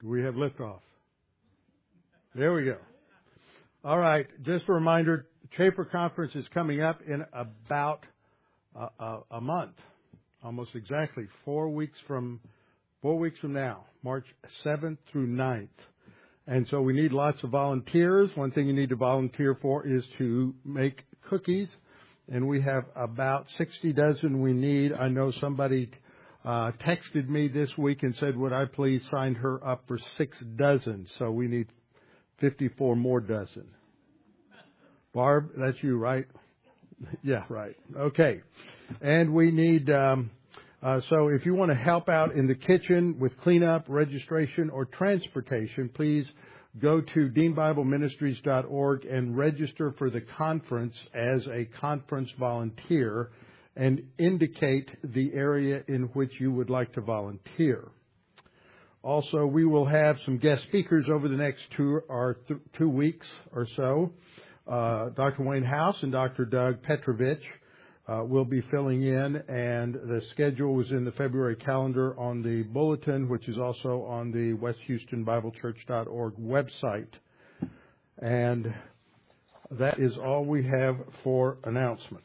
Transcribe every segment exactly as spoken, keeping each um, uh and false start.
Do we have liftoff? There we go. All right. Just a reminder, Chafer Conference is coming up in about a, a, a month, almost exactly four weeks from four weeks from now, March seventh through ninth. And so we need lots of volunteers. One thing you need to volunteer for is to make cookies. And we have about sixty dozen we need. I know somebody uh, texted me this week and said, would I please sign her up for six dozen? So we need fifty-four more dozen. Barb, that's you, right? Yeah, right. Okay. And we need, um, uh, so if you want to help out in the kitchen with cleanup, registration, or transportation, please go to dean bible ministries dot org and register for the conference as a conference volunteer and indicate the area in which you would like to volunteer. Also, we will have some guest speakers over the next two or th- two weeks or so. Uh, Doctor Wayne House and Doctor Doug Petrovich uh, will be filling in, and the schedule was in the February calendar on the bulletin, which is also on the west houston bible church dot org website. And that is all we have for announcements.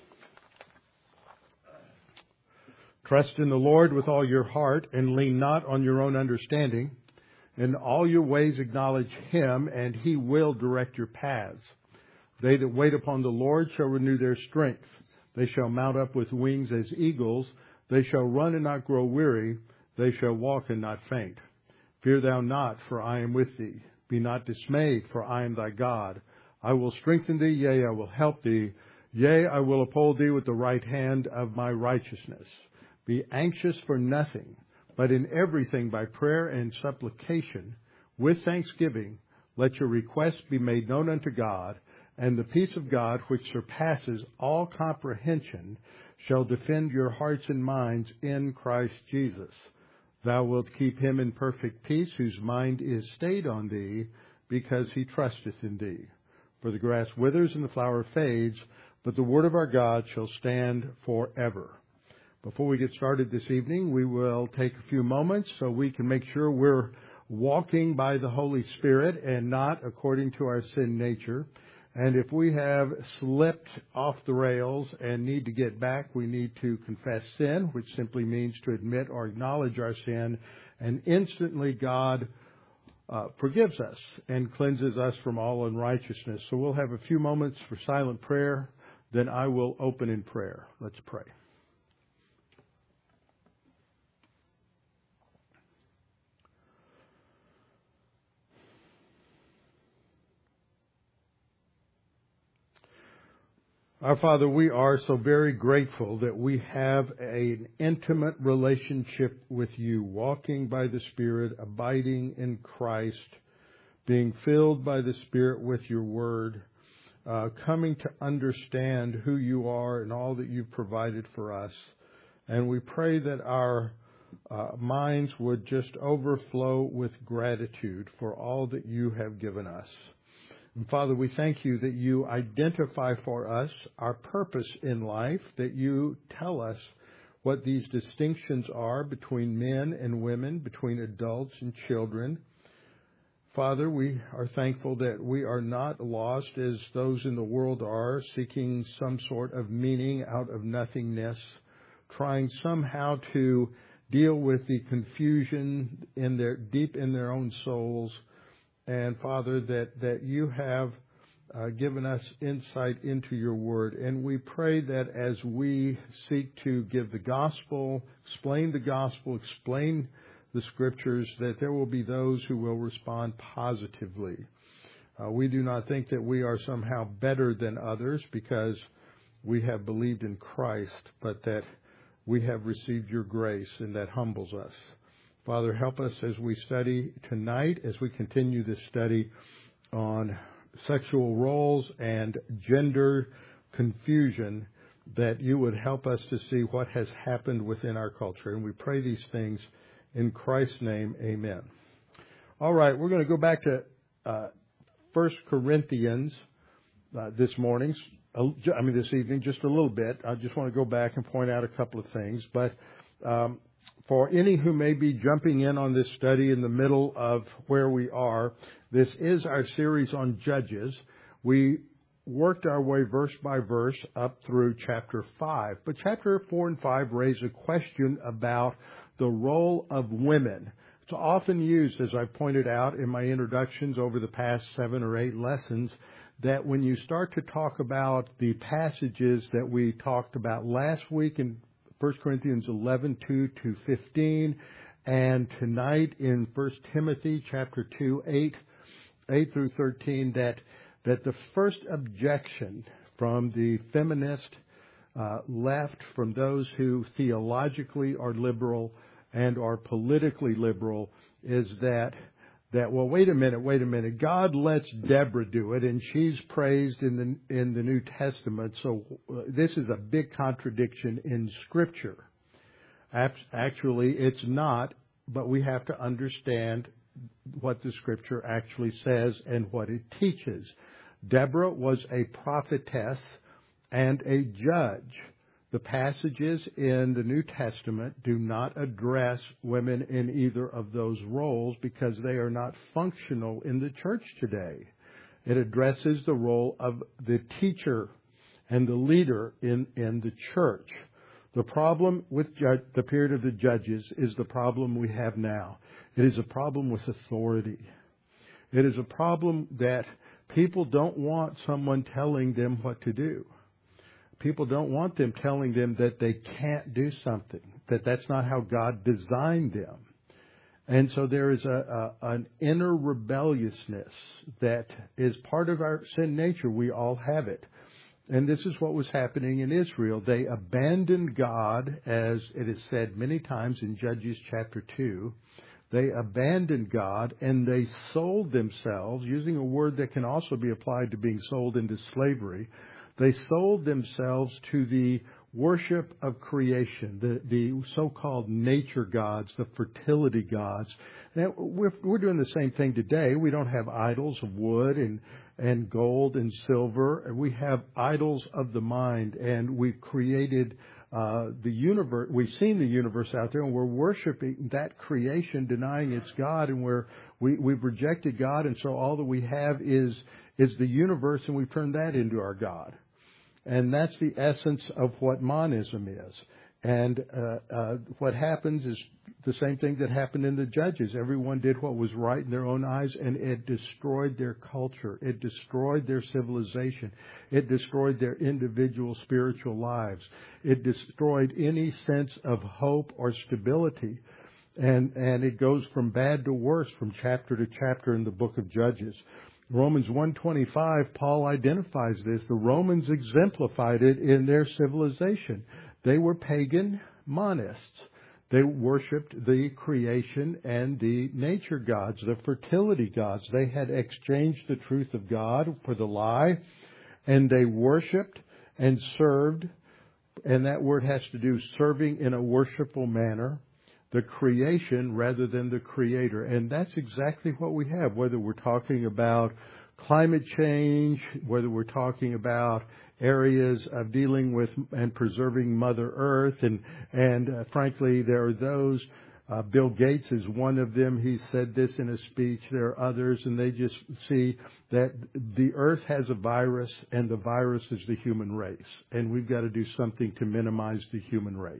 Trust in the Lord with all your heart and lean not on your own understanding. In all your ways acknowledge Him, and He will direct your paths. They that wait upon the Lord shall renew their strength. They shall mount up with wings as eagles. They shall run and not grow weary. They shall walk and not faint. Fear thou not, for I am with thee. Be not dismayed, for I am thy God. I will strengthen thee, yea, I will help thee. Yea, I will uphold thee with the right hand of my righteousness. Be anxious for nothing, but in everything by prayer and supplication, with thanksgiving, let your requests be made known unto God, and the peace of God, which surpasses all comprehension, shall defend your hearts and minds in Christ Jesus. Thou wilt keep him in perfect peace, whose mind is stayed on thee, because he trusteth in thee. For the grass withers and the flower fades, but the word of our God shall stand forever. Before we get started this evening, we will take a few moments so we can make sure we're walking by the Holy Spirit and not according to our sin nature. And if we have slipped off the rails and need to get back, we need to confess sin, which simply means to admit or acknowledge our sin. And instantly God uh, forgives us and cleanses us from all unrighteousness. So we'll have a few moments for silent prayer. Then I will open in prayer. Let's pray. Our Father, we are so very grateful that we have an intimate relationship with you, walking by the Spirit, abiding in Christ, being filled by the Spirit with your word, uh, coming to understand who you are and all that you've provided for us. And we pray that our uh, minds would just overflow with gratitude for all that you have given us. And Father, we thank you that you identify for us our purpose in life, that you tell us what these distinctions are between men and women, between adults and children. Father, we are thankful that we are not lost as those in the world are, seeking some sort of meaning out of nothingness, trying somehow to deal with the confusion in their deep in their own souls. And Father, that, that you have uh, given us insight into your word. And we pray that as we seek to give the gospel, explain the gospel, explain the scriptures, that there will be those who will respond positively. Uh, we do not think that we are somehow better than others because we have believed in Christ, but that we have received your grace, and that humbles us. Father, help us as we study tonight, as we continue this study on sexual roles and gender confusion, that you would help us to see what has happened within our culture. And we pray these things in Christ's name, amen. All right, we're going to go back to uh, First Corinthians uh, this morning, I mean this evening, just a little bit. I just want to go back and point out a couple of things. But um, for any who may be jumping in on this study in the middle of where we are, this is our series on Judges. We worked our way verse by verse up through chapter five. But chapter four and five raise a question about the role of women. It's often used, as I pointed out in my introductions over the past seven or eight lessons, that when you start to talk about the passages that we talked about last week in First Corinthians eleven, two to fifteen, and tonight in First Timothy chapter two, eight, eight through thirteen, that that the first objection from the feminist uh, left, from those who theologically are liberal and are politically liberal, is that that well, wait a minute, wait a minute. God lets Deborah do it, and she's praised in the in the New Testament. So uh, this is a big contradiction in Scripture. Actually, it's not, but we have to understand what the Scripture actually says and what it teaches. Deborah was a prophetess and a judge. The passages in the New Testament do not address women in either of those roles because they are not functional in the church today. It addresses the role of the teacher and the leader in, in the church. The problem with judge, the period of the judges is the problem we have now. It is a problem with authority. It is a problem that people don't want someone telling them what to do. People don't want them telling them that they can't do something, that that's not how God designed them. And so there is a, a an inner rebelliousness that is part of our sin nature. We all have it. And this is what was happening in Israel. They abandoned God, as it is said many times in Judges chapter two. They abandoned God and they sold themselves, using a word that can also be applied to being sold into slavery. They sold themselves to the worship of creation, the, the so-called nature gods, the fertility gods. Now, we're, we're doing the same thing today. We don't have idols of wood and, and gold and silver. We have idols of the mind, and we've created uh, the universe. We've seen the universe out there, and we're worshiping that creation, denying it's God, and we're, we, we've rejected God, and so all that we have is, is the universe, and we've turned that into our God. And that's the essence of what monism is. And uh, uh, what happens is the same thing that happened in the Judges. Everyone did what was right in their own eyes, and it destroyed their culture. It destroyed their civilization. It destroyed their individual spiritual lives. It destroyed any sense of hope or stability. And, and it goes from bad to worse from chapter to chapter in the book of Judges. Romans one twenty-five, Paul identifies this. The Romans exemplified it in their civilization. They were pagan monists. They worshipped the creation and the nature gods, the fertility gods. They had exchanged the truth of God for the lie, and they worshipped and served, and that word has to do serving in a worshipful manner, the creation rather than the creator. And that's exactly what we have, whether we're talking about climate change, whether we're talking about areas of dealing with and preserving Mother Earth. And, and uh, frankly, there are those, uh, Bill Gates is one of them. He said this in a speech. There are others, and they just see that the earth has a virus, and the virus is the human race. And we've got to do something to minimize the human race.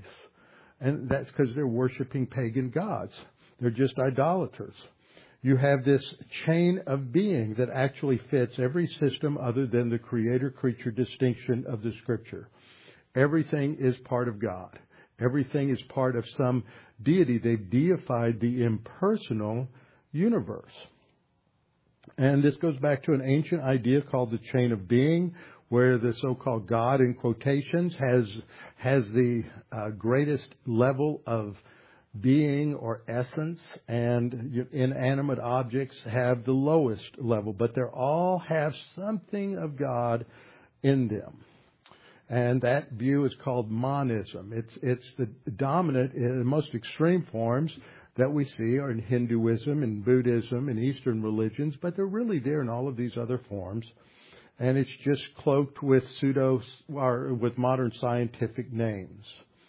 And that's because they're worshiping pagan gods. They're just idolaters. You have this chain of being that actually fits every system other than the creator-creature distinction of the Scripture. Everything is part of God. Everything is part of some deity. They've deified the impersonal universe. And this goes back to an ancient idea called the chain of being, where the so-called God, in quotations, has has the uh, greatest level of being or essence, and inanimate objects have the lowest level, but they all have something of God in them. And that view is called monism. It's it's the dominant in the most extreme forms that we see are in Hinduism and Buddhism and Eastern religions, but they're really there in all of these other forms. And it's just cloaked with pseudo or with modern scientific names.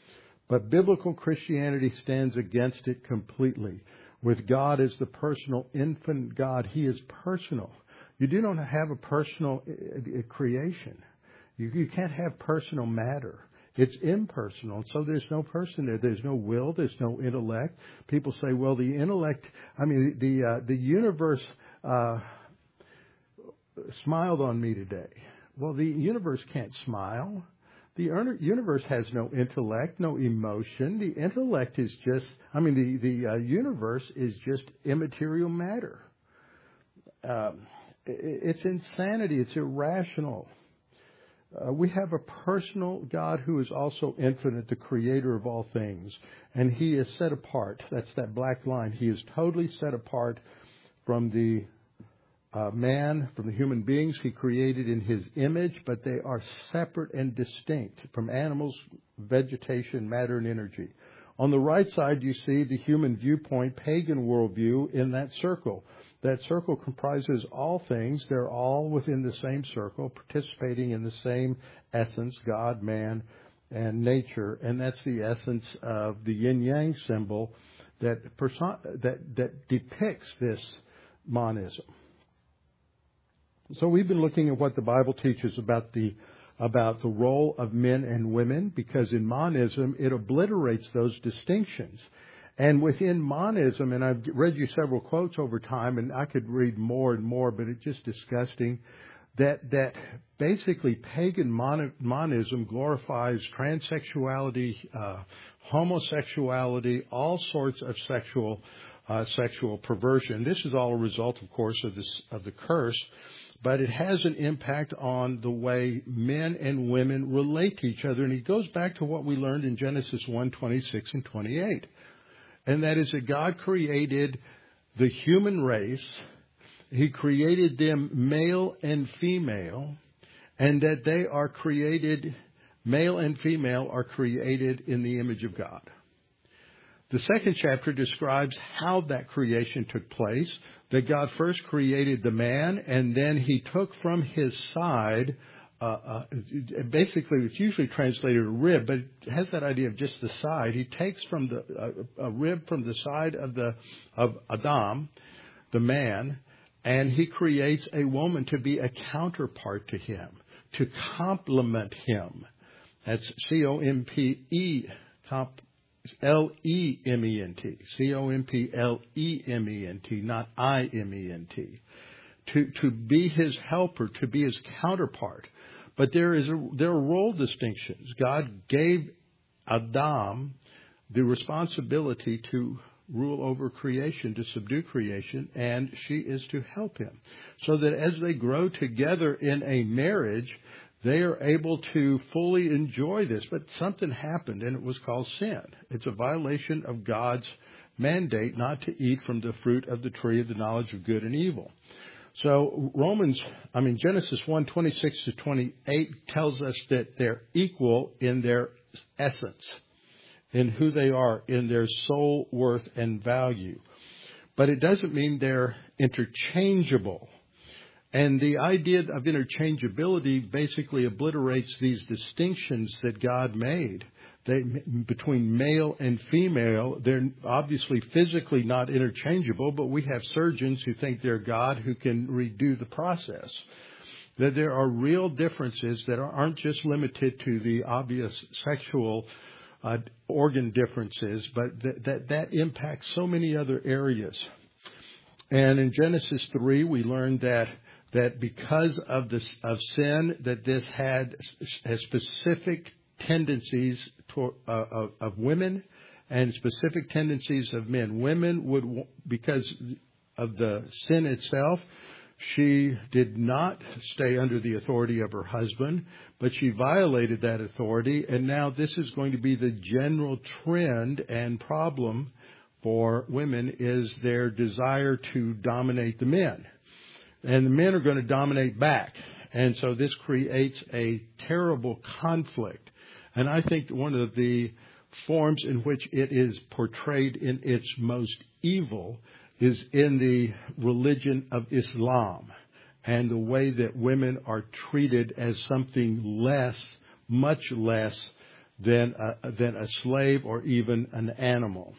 But biblical Christianity stands against it completely. With God as the personal, infinite God, He is personal. You do not have a personal uh, creation. You, you can't have personal matter. It's impersonal, so there's no person there. There's no will. There's no intellect. People say, well, the intellect, I mean, the uh, the universe uh, smiled on me today. Well, the universe can't smile. The universe has no intellect, no emotion. The intellect is just, I mean, the, the uh, universe is just immaterial matter. Um, it, it's insanity. It's irrational. Uh, we have a personal God who is also infinite, the creator of all things. And He is set apart. That's that black line. He is totally set apart from the uh, man, from the human beings He created in His image, but they are separate and distinct from animals, vegetation, matter, and energy. On the right side, you see the human viewpoint, pagan worldview in that circle. That circle comprises all things. They're all within the same circle, participating in the same essence, God, man, and nature. And that's the essence of the yin-yang symbol that, person- that, that depicts this monism. So we've been looking at what the Bible teaches about the about the role of men and women, because in monism it obliterates those distinctions. And within monism, and I've read you several quotes over time, and I could read more and more, but it's just disgusting, that that basically pagan mon- monism glorifies transsexuality, uh, homosexuality, all sorts of sexual uh, sexual perversion. This is all a result, of course, of this of the curse. But it has an impact on the way men and women relate to each other. And it goes back to what we learned in Genesis one, twenty-six and twenty-eight. And that is that God created the human race. He created them male and female. And that they are created, male and female are created in the image of God. The second chapter describes how that creation took place, that God first created the man, and then He took from his side, uh, uh, basically it's usually translated a rib, but it has that idea of just the side. He takes from the uh, a rib from the side of the of Adam, the man, and He creates a woman to be a counterpart to him, to complement him. That's C O M P E, comp. L E M E N T. C O M P L E M E N T, not I M E N T. To, to be his helper, to be his counterpart. But there is a, there are role distinctions. God gave Adam the responsibility to rule over creation, to subdue creation, and she is to help him. So that as they grow together in a marriage, they are able to fully enjoy this. But something happened, and it was called sin. It's a violation of God's mandate not to eat from the fruit of the tree of the knowledge of good and evil. So Romans, I mean, Genesis one, twenty-six to twenty-eight tells us that they're equal in their essence, in who they are, in their soul worth and value. But it doesn't mean they're interchangeable. And the idea of interchangeability basically obliterates these distinctions that God made. They, between male and female, they're obviously physically not interchangeable, but we have surgeons who think they're God who can redo the process. That there are real differences that aren't just limited to the obvious sexual uh, organ differences, but that, that that impacts so many other areas. And in Genesis three, we learned that that because of this of sin, that this had has specific tendencies to, uh, of, of women and specific tendencies of men. Women would, because of the sin itself, she did not stay under the authority of her husband, but she violated that authority. And now this is going to be the general trend and problem for women, is their desire to dominate the men. And the men are going to dominate back. And so this creates a terrible conflict. And I think one of the forms in which it is portrayed in its most evil is in the religion of Islam, and the way that women are treated as something less, much less than a, than a slave or even an animal.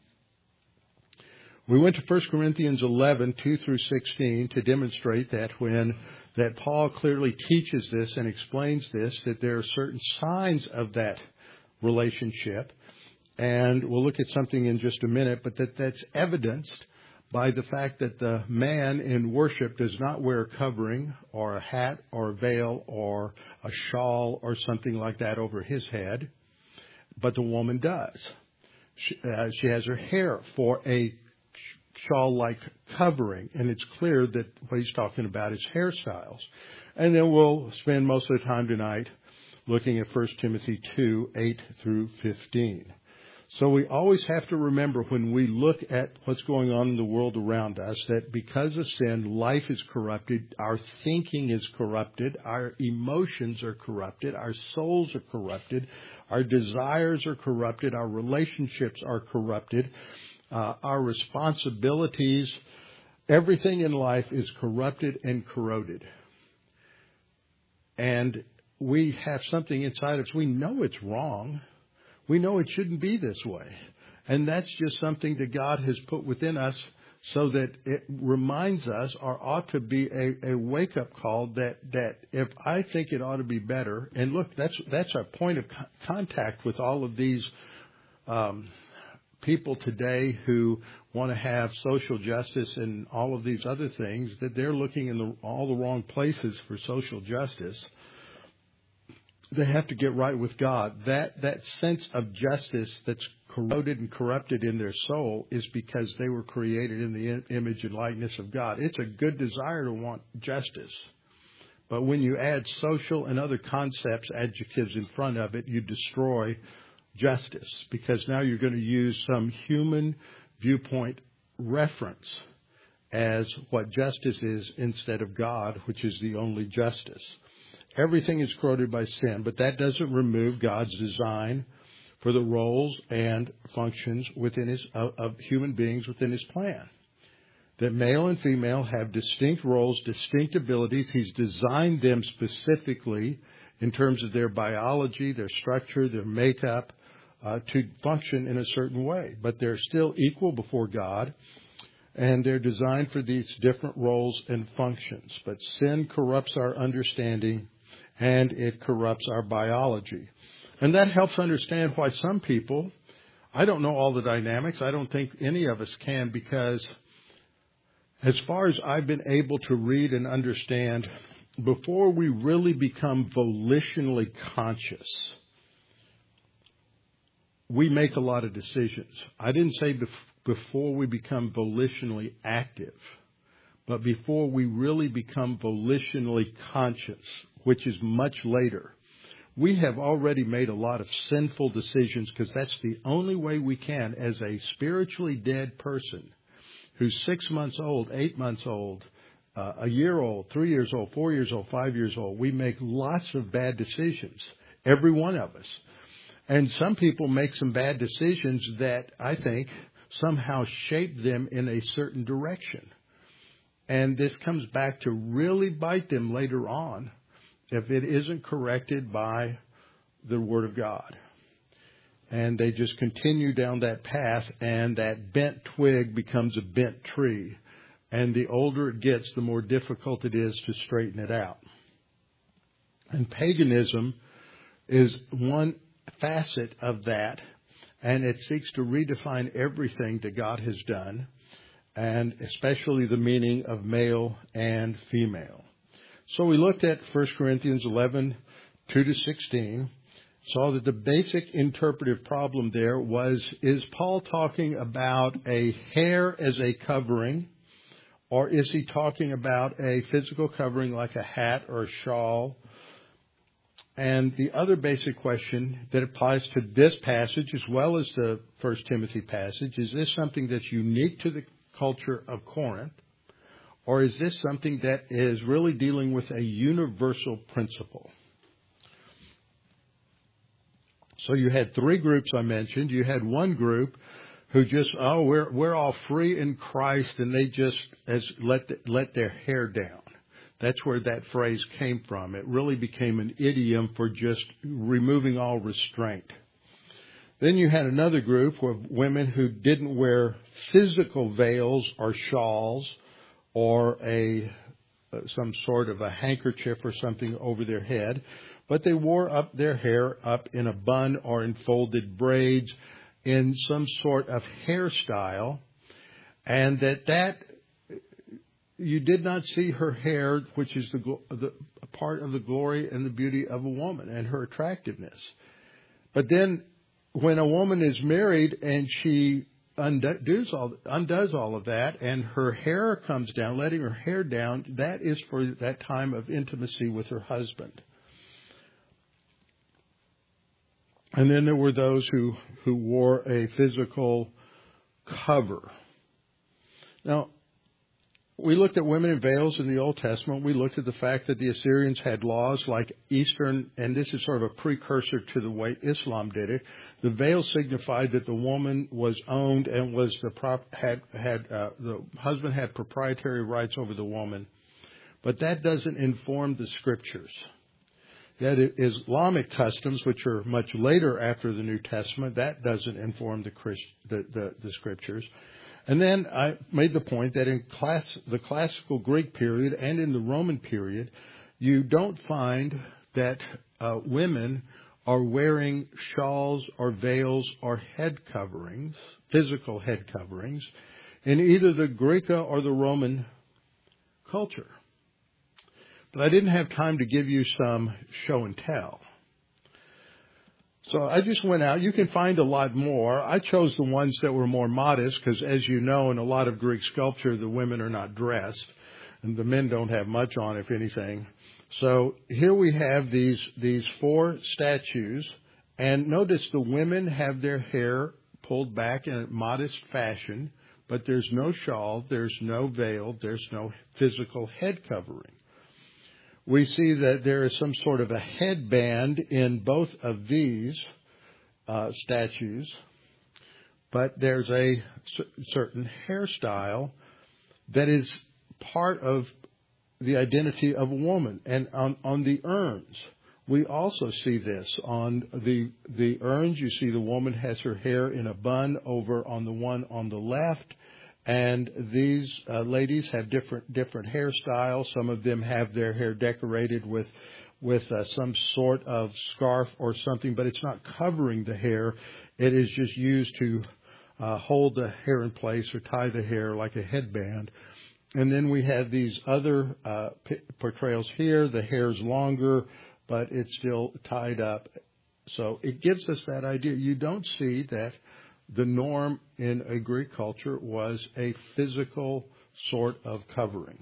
We went to First Corinthians eleven, two through sixteen to demonstrate that when that Paul clearly teaches this and explains this, that there are certain signs of that relationship. And we'll look at something in just a minute, but that that's evidenced by the fact that the man in worship does not wear a covering or a hat or a veil or a shawl or something like that over his head, but the woman does. She, uh, she has her hair for a shawl-like covering, and it's clear that what he's talking about is hairstyles. And then we'll spend most of the time tonight looking at First Timothy two, eight through fifteen. So we always have to remember when we look at what's going on in the world around us that because of sin, life is corrupted, our thinking is corrupted, our emotions are corrupted, our souls are corrupted, our desires are corrupted, our relationships are corrupted, uh, our responsibilities, everything in life is corrupted and corroded. And we have something inside us. We know it's wrong. We know it shouldn't be this way. And that's just something that God has put within us so that it reminds us, or ought to be a, a wake-up call that, that if I think it ought to be better, and look, that's that's our point of co- contact with all of these um, people today who want to have social justice and all of these other things, that they're looking in the, all the wrong places for social justice. They have to get right with God. That that sense of justice that's corroded and corrupted in their soul is because they were created in the image and likeness of God. It's a good desire to want justice. But when you add social and other concepts, adjectives in front of it, you destroy justice, because now you're going to use some human viewpoint reference as what justice is instead of God, which is the only justice. Everything is corroded by sin, but that doesn't remove God's design for the roles and functions within his of, of human beings within his plan. That male and female have distinct roles, distinct abilities. He's designed them specifically in terms of their biology, their structure, their makeup, uh, to function in a certain way. But they're still equal before God, and they're designed for these different roles and functions. But sin corrupts our understanding, and it corrupts our biology. And that helps understand why some people, I don't know all the dynamics. I don't think any of us can, because as far as I've been able to read and understand, before we really become volitionally conscious, we make a lot of decisions. I didn't say bef- before we become volitionally active, but before we really become volitionally conscious, which is much later. We have already made a lot of sinful decisions, because that's the only way we can, as a spiritually dead person who's six months old, eight months old, uh, a year old, three years old, four years old, five years old. We make lots of bad decisions, every one of us. And some people make some bad decisions that I think somehow shape them in a certain direction. And this comes back to really bite them later on if it isn't corrected by the Word of God. And they just continue down that path, and that bent twig becomes a bent tree. And the older it gets, the more difficult it is to straighten it out. And paganism is one facet of that, and it seeks to redefine everything that God has done, and especially the meaning of male and female. So we looked at First Corinthians eleven, two to sixteen, saw that the basic interpretive problem there was, is Paul talking about a hair as a covering, or is he talking about a physical covering like a hat or a shawl? And the other basic question that applies to this passage as well as the First Timothy passage, is this something that's unique to the culture of Corinth, or is this something that is really dealing with a universal principle? So you had three groups I mentioned. You had one group who just, oh, we're we're all free in Christ, and they just as let the, let their hair down. That's where that phrase came from. It really became an idiom for just removing all restraint. Then you had another group of women who didn't wear physical veils or shawls or a some sort of a handkerchief or something over their head, but they wore up their hair up in a bun or in folded braids in some sort of hairstyle, and that that you did not see her hair, which is the, the part of the glory and the beauty of a woman and her attractiveness. But then when a woman is married and she undoes all, undoes all of that and her hair comes down, letting her hair down, that is for that time of intimacy with her husband. And then there were those who, who wore a physical cover. Now, we looked at women in veils in the Old Testament. We looked at the fact that the Assyrians had laws like Eastern, and this is sort of a precursor to the way Islam did it. The veil signified that the woman was owned and was the prop, had had uh, the husband had proprietary rights over the woman, but that doesn't inform the scriptures. Yet Islamic customs, which are much later after the New Testament, that doesn't inform the Christ, the, the, the scriptures. And then I made the point that in class, the classical Greek period and in the Roman period, you don't find that uh, women are wearing shawls or veils or head coverings, physical head coverings, in either the Greek or the Roman culture. But I didn't have time to give you some show and tell. So I just went out. You can find a lot more. I chose the ones that were more modest because, as you know, in a lot of Greek sculpture, the women are not dressed and the men don't have much on, if anything. So here we have these, these four statues. And notice the women have their hair pulled back in a modest fashion, but there's no shawl, there's no veil, there's no physical head covering. We see that there is some sort of a headband in both of these uh, statues, but there's a c- certain hairstyle that is part of the identity of a woman. And on, on the urns, we also see this. On the, the urns, you see the woman has her hair in a bun over on the one on the left. And these uh, ladies have different different hairstyles. Some of them have their hair decorated with with uh, some sort of scarf or something, but it's not covering the hair. It is just used to uh, hold the hair in place or tie the hair like a headband. And then we have these other uh, p- portrayals here. The hair is longer, but it's still tied up. So it gives us that idea. You don't see that the norm in a Greek culture was a physical sort of covering.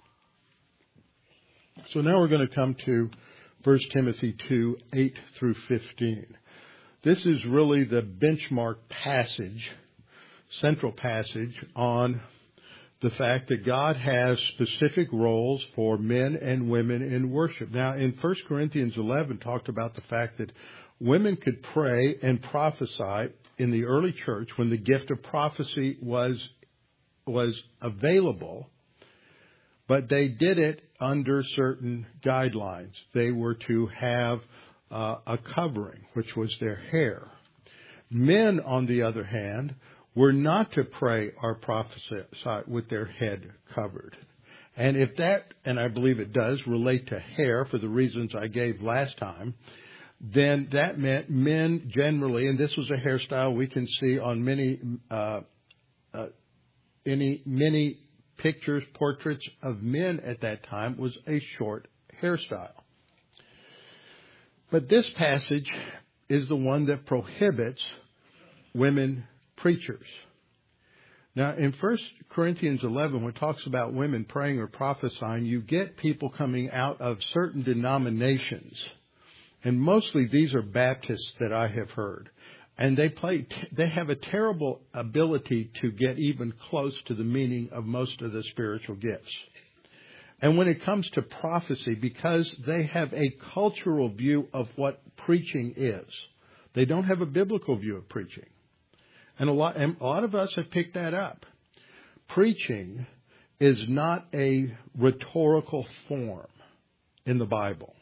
So now we're going to come to First Timothy two, eight through fifteen. This is really the benchmark passage, central passage on the fact that God has specific roles for men and women in worship. Now, in First Corinthians eleven, talked about the fact that women could pray and prophesy in the early church when the gift of prophecy was was available, but they did it under certain guidelines. They were to have uh, a covering, which was their hair. Men, on the other hand, were not to pray or prophesy with their head covered. And if that, and I believe it does, relate to hair for the reasons I gave last time, then that meant men generally, and this was a hairstyle we can see on many, uh, uh, any many pictures, portraits of men at that time, was a short hairstyle. But this passage is the one that prohibits women preachers. Now, in First Corinthians eleven, when it talks about women praying or prophesying, you get people coming out of certain denominations. And mostly these are Baptists that I have heard. And they play, they have a terrible ability to get even close to the meaning of most of the spiritual gifts. And when it comes to prophecy, because they have a cultural view of what preaching is, they don't have a biblical view of preaching. And a lot, and a lot of us have picked that up. Preaching is not a rhetorical form in the Bible.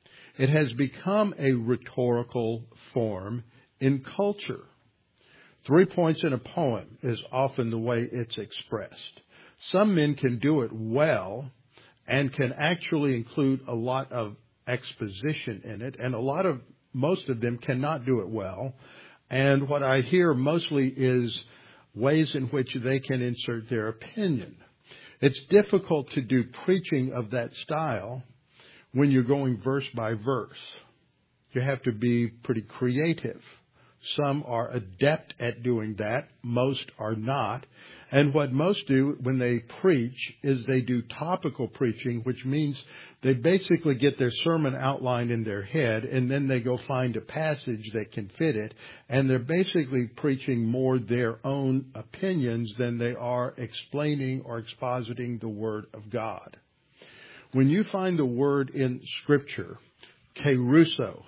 It has become a rhetorical form in culture. Three points in a poem is often the way it's expressed. Some men can do it well and can actually include a lot of exposition in it, and a lot of, most of them cannot do it well. And what I hear mostly is ways in which they can insert their opinion. It's difficult to do preaching of that style when you're going verse by verse. You have to be pretty creative. Some are adept at doing that. Most are not. And what most do when they preach is they do topical preaching, which means they basically get their sermon outlined in their head, and then they go find a passage that can fit it. And they're basically preaching more their own opinions than they are explaining or expositing the Word of God. When you find the word in Scripture, kerusso,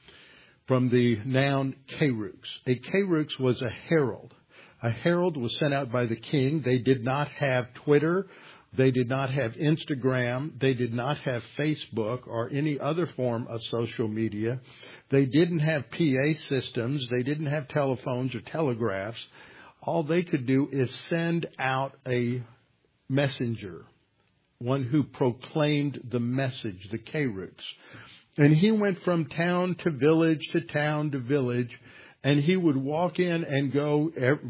from the noun kerux. A kerux was a herald. A herald was sent out by the king. They did not have Twitter. They did not have Instagram. They did not have Facebook or any other form of social media. They didn't have P A systems. They didn't have telephones or telegraphs. All they could do is send out a messenger, one who proclaimed the message, the kerux. And he went from town to village to town to village, and he would walk in and go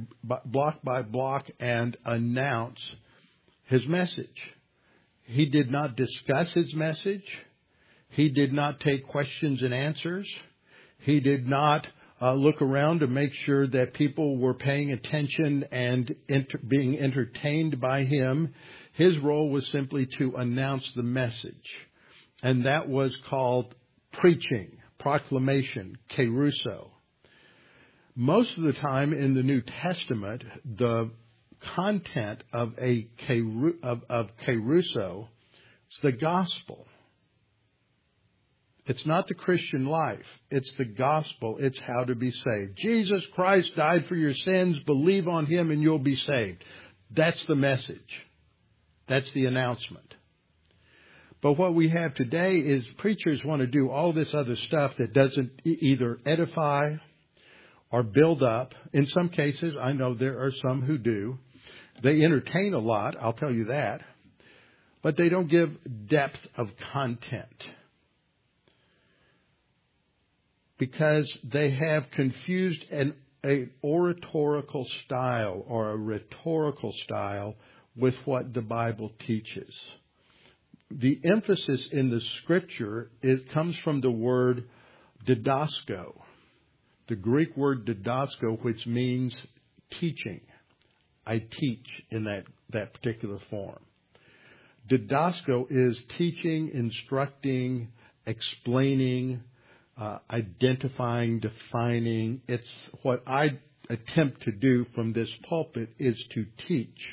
block by block and announce his message. He did not discuss his message. He did not take questions and answers. He did not uh, look around to make sure that people were paying attention and enter- being entertained by him. His role was simply to announce the message. And that was called preaching, proclamation, kerusso. Most of the time in the New Testament, the content of a keru, of, of kerusso is the gospel. It's not the Christian life. It's the gospel. It's how to be saved. Jesus Christ died for your sins. Believe on Him and you'll be saved. That's the message. That's the announcement. But what we have today is preachers want to do all this other stuff that doesn't either edify or build up. In some cases, I know there are some who do. They entertain a lot, I'll tell you that. But they don't give depth of content. Because they have confused an a oratorical style or a rhetorical style with what the Bible teaches. The emphasis in the Scripture, it comes from the word didasko, the Greek word didasko, which means teaching. I teach in that, that particular form. Didasko is teaching, instructing, explaining, uh, identifying, defining. It's what I attempt to do from this pulpit is to teach.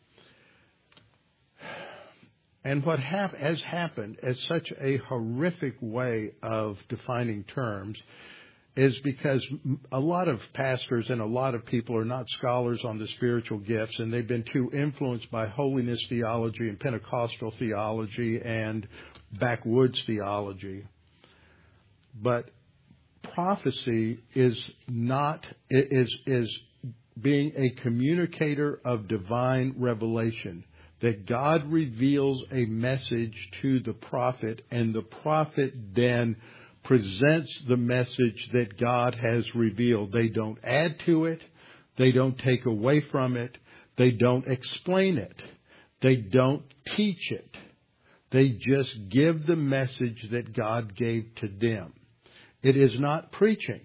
And what hap- has happened as such a horrific way of defining terms is because a lot of pastors and a lot of people are not scholars on the spiritual gifts, and they've been too influenced by holiness theology and Pentecostal theology and backwoods theology. But prophecy is not is is being a communicator of divine revelation. That God reveals a message to the prophet, and the prophet then presents the message that God has revealed. They don't add to it. They don't take away from it. They don't explain it. They don't teach it. They just give the message that God gave to them. It is not preaching.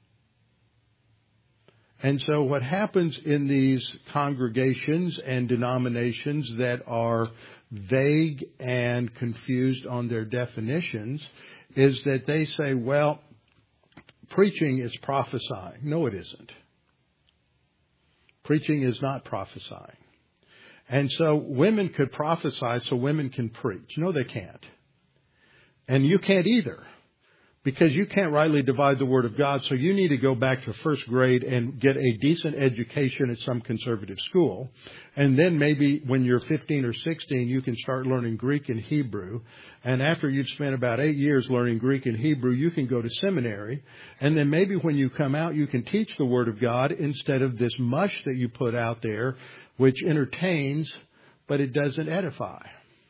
And so what happens in these congregations and denominations that are vague and confused on their definitions is that they say, well, preaching is prophesying. No, it isn't. Preaching is not prophesying. And so women could prophesy so women can preach. No, they can't. And you can't either. because you can't rightly divide the Word of God, so you need to go back to first grade and get a decent education at some conservative school. And then maybe when you're fifteen or sixteen, you can start learning Greek and Hebrew. And after you've spent about eight years learning Greek and Hebrew, you can go to seminary. And then maybe when you come out, you can teach the Word of God instead of this mush that you put out there, which entertains, but it doesn't edify.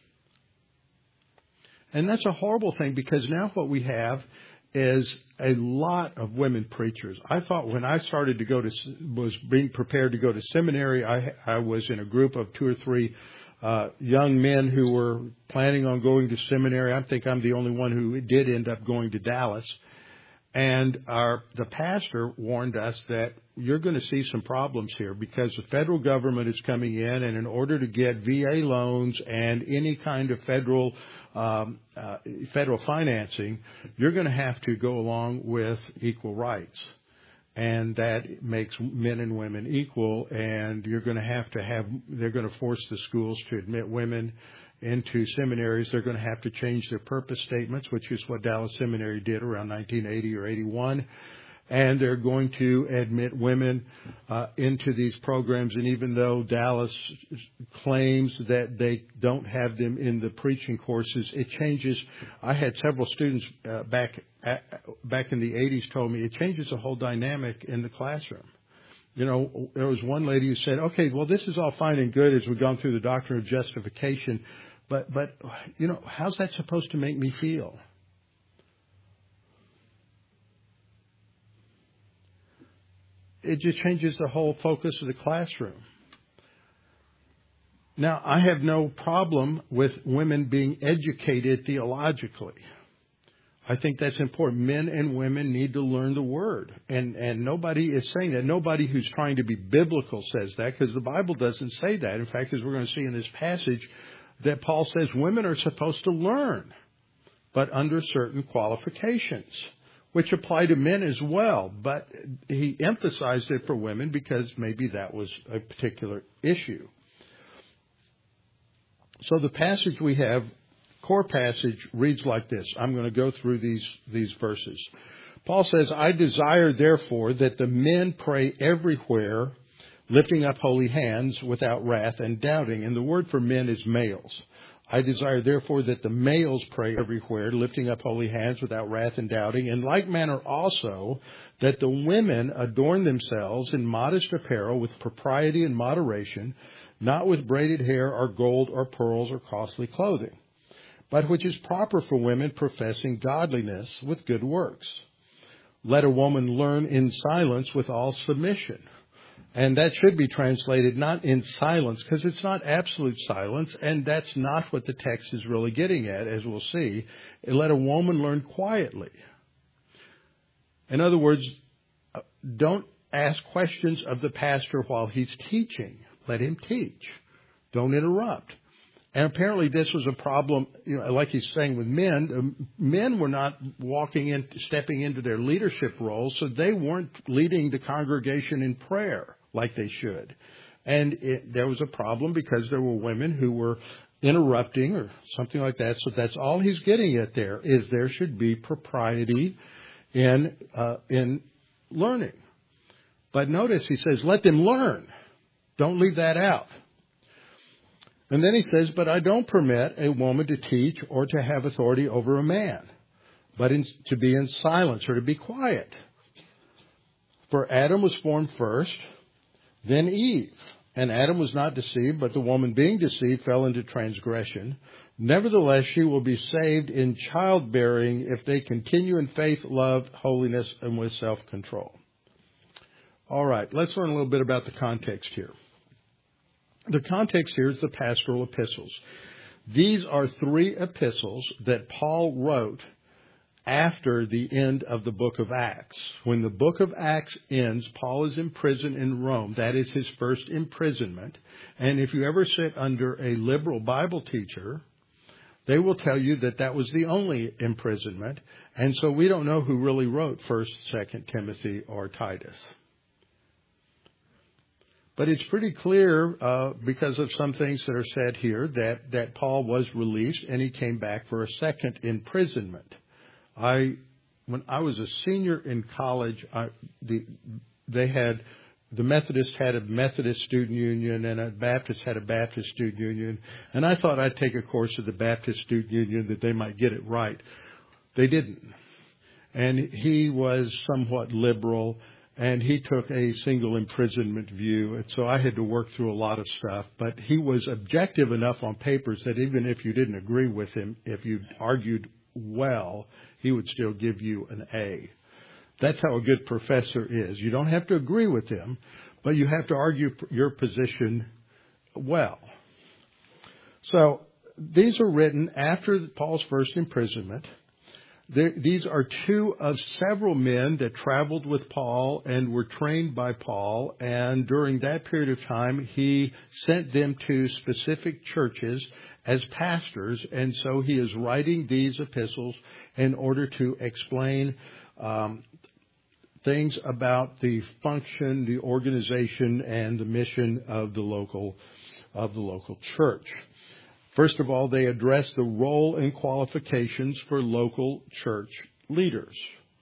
And that's a horrible thing, because now what we have is a lot of women preachers. I thought when I started to go to, was being prepared to go to seminary, I, I was in a group of two or three uh, young men who were planning on going to seminary. I think I'm the only one who did end up going to Dallas. And our, the pastor warned us that you're going to see some problems here, because the federal government is coming in, and in order to get V A loans and any kind of federal um, uh, federal financing, you're going to have to go along with equal rights. And that makes men and women equal, and you're going to have to have, they're going to force the schools to admit women into seminaries. They're going to have to change their purpose statements, which is what Dallas Seminary did around nineteen eighty or eighty-one. And they're going to admit women uh, into these programs. And even though Dallas claims that they don't have them in the preaching courses, it changes. I had several students uh, back at, back in the eighties told me it changes the whole dynamic in the classroom. You know, there was one lady who said, okay, well, this is all fine and good as we've gone through the doctrine of justification, but, but, you know, how's that supposed to make me feel? It just changes the whole focus of the classroom. Now, I have no problem with women being educated theologically. I think that's important. Men and women need to learn the Word. And, and nobody is saying that. Nobody who's trying to be biblical says that, because the Bible doesn't say that. In fact, as we're going to see in this passage, that Paul says women are supposed to learn, but under certain qualifications, which apply to men as well. But he emphasized it for women because maybe that was a particular issue. So the passage we have, core passage, reads like this. I'm going to go through these, these verses. Paul says, I desire, therefore, that the men pray everywhere, lifting up holy hands without wrath and doubting. And the word for men is males. I desire, therefore, that the males pray everywhere, lifting up holy hands without wrath and doubting. In like manner also, that the women adorn themselves in modest apparel with propriety and moderation, not with braided hair or gold or pearls or costly clothing, but which is proper for women professing godliness with good works. Let a woman learn in silence with all submission. And that should be translated not in silence, because it's not absolute silence, and that's not what the text is really getting at, as we'll see. Let a woman learn quietly. In other words, don't ask questions of the pastor while he's teaching. Let him teach. Don't interrupt. And apparently this was a problem, you know, like he's saying with men. Men were not walking in, stepping into their leadership roles, so they weren't leading the congregation in prayer like they should. And it, there was a problem because there were women who were interrupting or something like that. So that's all he's getting at there, is there should be propriety in uh, in learning. But notice he says, let them learn. Don't leave that out. And then he says, but I don't permit a woman to teach or to have authority over a man, but in, to be in silence or to be quiet. For Adam was formed first, then Eve. And Adam was not deceived, but the woman being deceived fell into transgression. Nevertheless, she will be saved in childbearing if they continue in faith, love, holiness, and with self-control. All right, let's learn a little bit about the context here. The context here is the pastoral epistles. These are three epistles that Paul wrote after the end of the book of Acts. When the book of Acts ends, Paul is imprisoned in Rome. That is his first imprisonment. And if you ever sit under a liberal Bible teacher, they will tell you that that was the only imprisonment. And so we don't know who really wrote First, Second Timothy, or Titus. But it's pretty clear, uh, because of some things that are said here, that, that Paul was released and he came back for a second imprisonment. I when I was a senior in college, I, the, they had, the Methodists had a Methodist student union and a Baptist had a Baptist student union. And I thought I'd take a course at the Baptist student union that they might get it right. They didn't. And he was somewhat liberal, and he took a single imprisonment view. And so I had to work through a lot of stuff. But he was objective enough on papers that even if you didn't agree with him, if you argued well, he would still give you an A. That's how a good professor is. You don't have to agree with him, but you have to argue your position well. So these are written after Paul's first imprisonment. There, these are two of several men that traveled with Paul and were trained by Paul. And during that period of time, he sent them to specific churches as pastors. And so he is writing these epistles in order to explain um, things about the function, the organization, and the mission of the local of the local church. First of all, they address the role and qualifications for local church leaders.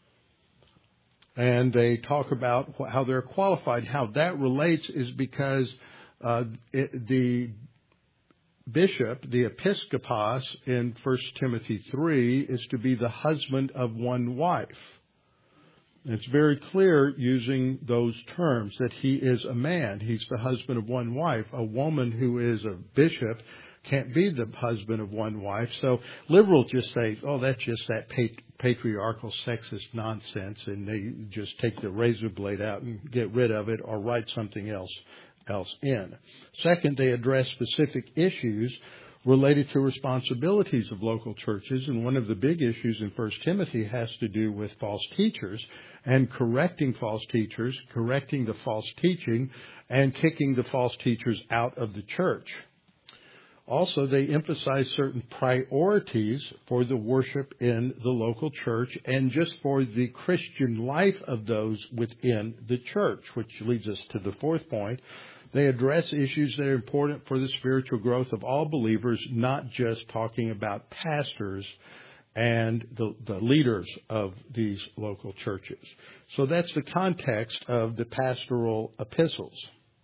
And they talk about how they're qualified. How that relates is because uh, it, the bishop, the episkopos in First Timothy three, is to be the husband of one wife. It's very clear using those terms that he is a man. He's the husband of one wife. A woman who is a bishop can't be the husband of one wife. So liberals just say, oh, that's just that patriarchal sexist nonsense, and they just take the razor blade out and get rid of it or write something else else in. Second, they address specific issues related to responsibilities of local churches, and one of the big issues in First Timothy has to do with false teachers and correcting false teachers, correcting the false teaching, and kicking the false teachers out of the church. Also, they emphasize certain priorities for the worship in the local church and just for the Christian life of those within the church, which leads us to the fourth point. They address issues that are important for the spiritual growth of all believers, not just talking about pastors and the, the leaders of these local churches. So that's the context of the pastoral epistles.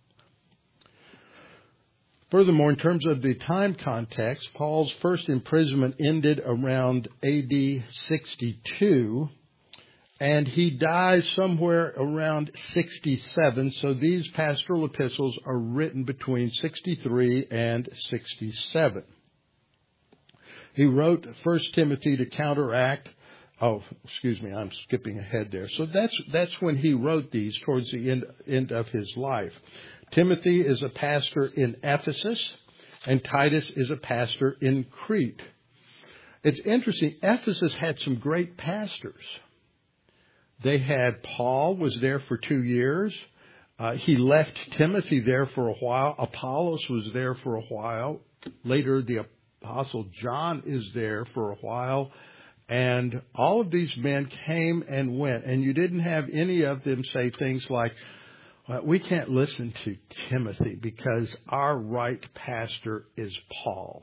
Furthermore, in terms of the time context, Paul's first imprisonment ended around A D sixty-two, and he dies somewhere around sixty-seven. So these pastoral epistles are written between sixty-three and sixty-seven. He wrote First Timothy to counteract. Oh, excuse me, I'm skipping ahead there. So that's that's when he wrote these towards the end end of his life. Timothy is a pastor in Ephesus, and Titus is a pastor in Crete. It's interesting, Ephesus had some great pastors. They had Paul was there for two years. Uh, he left Timothy there for a while. Apollos was there for a while. Later, the Apostle John is there for a while. And all of these men came and went. And you didn't have any of them say things like, well, we can't listen to Timothy because our right pastor is Paul.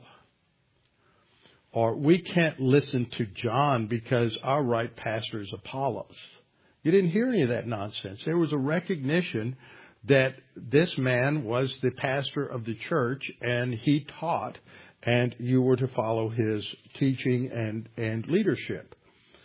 Or we can't listen to John because our right pastor is Apollos. You didn't hear any of that nonsense. There was a recognition that this man was the pastor of the church and he taught, and you were to follow his teaching and, and leadership.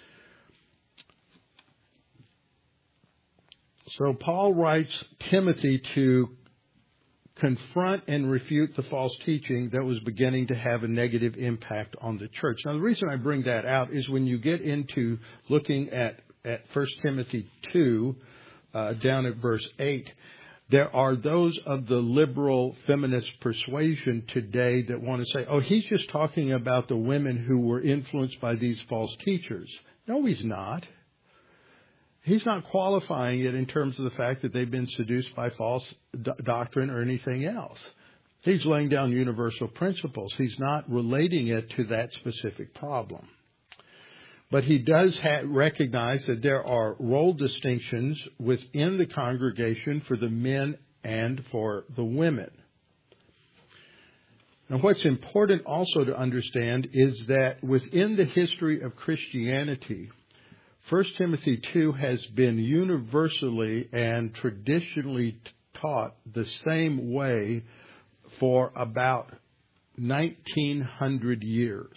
So Paul writes Timothy to confront and refute the false teaching that was beginning to have a negative impact on the church. Now, the reason I bring that out is when you get into looking at, at First Timothy two, uh, down at verse eight, there are those of the liberal feminist persuasion today that want to say, oh, he's just talking about the women who were influenced by these false teachers. No, he's not. He's not qualifying it in terms of the fact that they've been seduced by false do- doctrine or anything else. He's laying down universal principles. He's not relating it to that specific problem. But he does ha- recognize that there are role distinctions within the congregation for the men and for the women. Now, what's important also to understand is that within the history of Christianity, First Timothy two has been universally and traditionally taught the same way for about nineteen hundred years,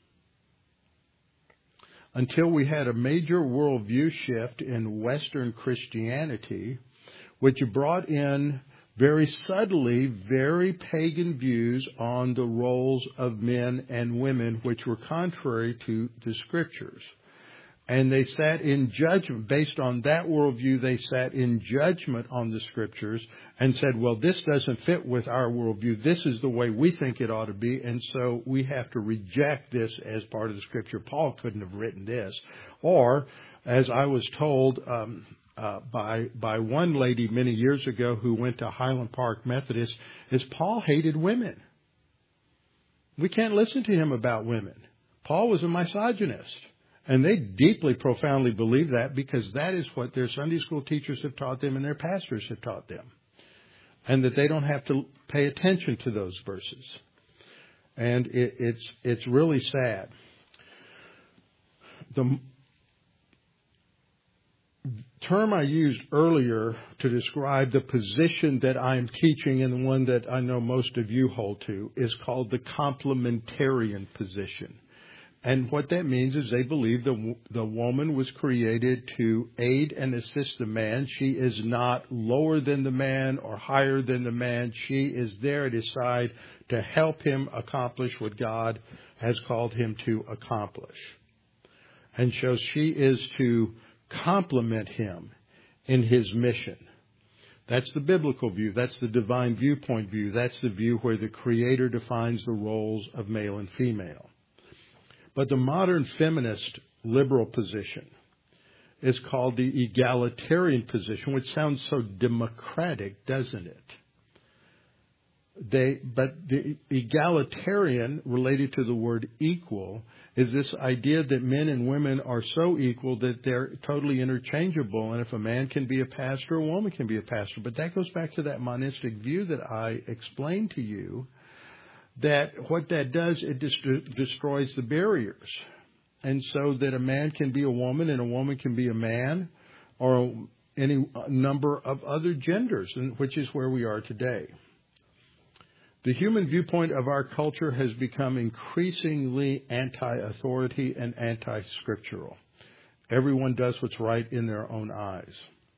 until we had a major worldview shift in Western Christianity, which brought in very subtly very pagan views on the roles of men and women, which were contrary to the Scriptures. And they sat in judgment. Based on that worldview, they sat in judgment on the Scriptures and said, well, this doesn't fit with our worldview. This is the way we think it ought to be, and so we have to reject this as part of the Scripture. Paul couldn't have written this. Or, as I was told um, uh, by by one lady many years ago who went to Highland Park Methodist, is Paul hated women. We can't listen to him about women. Paul was a misogynist. And they deeply, profoundly believe that, because that is what their Sunday school teachers have taught them and their pastors have taught them. And that they don't have to pay attention to those verses. And it, it's it's really sad. The term I used earlier to describe the position that I'm teaching, and the one that I know most of you hold to, is called the complementarian position. And what that means is they believe the the woman was created to aid and assist the man. She is not lower than the man or higher than the man. She is there at his side to help him accomplish what God has called him to accomplish. And so she is to complement him in his mission. That's the biblical view. That's the divine viewpoint view. That's the view where the Creator defines the roles of male and female. But the modern feminist liberal position is called the egalitarian position, which sounds so democratic, doesn't it? They, but the egalitarian, related to the word equal, is this idea that men and women are so equal that they're totally interchangeable. And if a man can be a pastor, a woman can be a pastor. But that goes back to that monistic view that I explained to you. That what that does, it dest- destroys the barriers. And so that a man can be a woman and a woman can be a man, or any number of other genders, which is where we are today. The human viewpoint of our culture has become increasingly anti-authority and anti-scriptural. Everyone does what's right in their own eyes.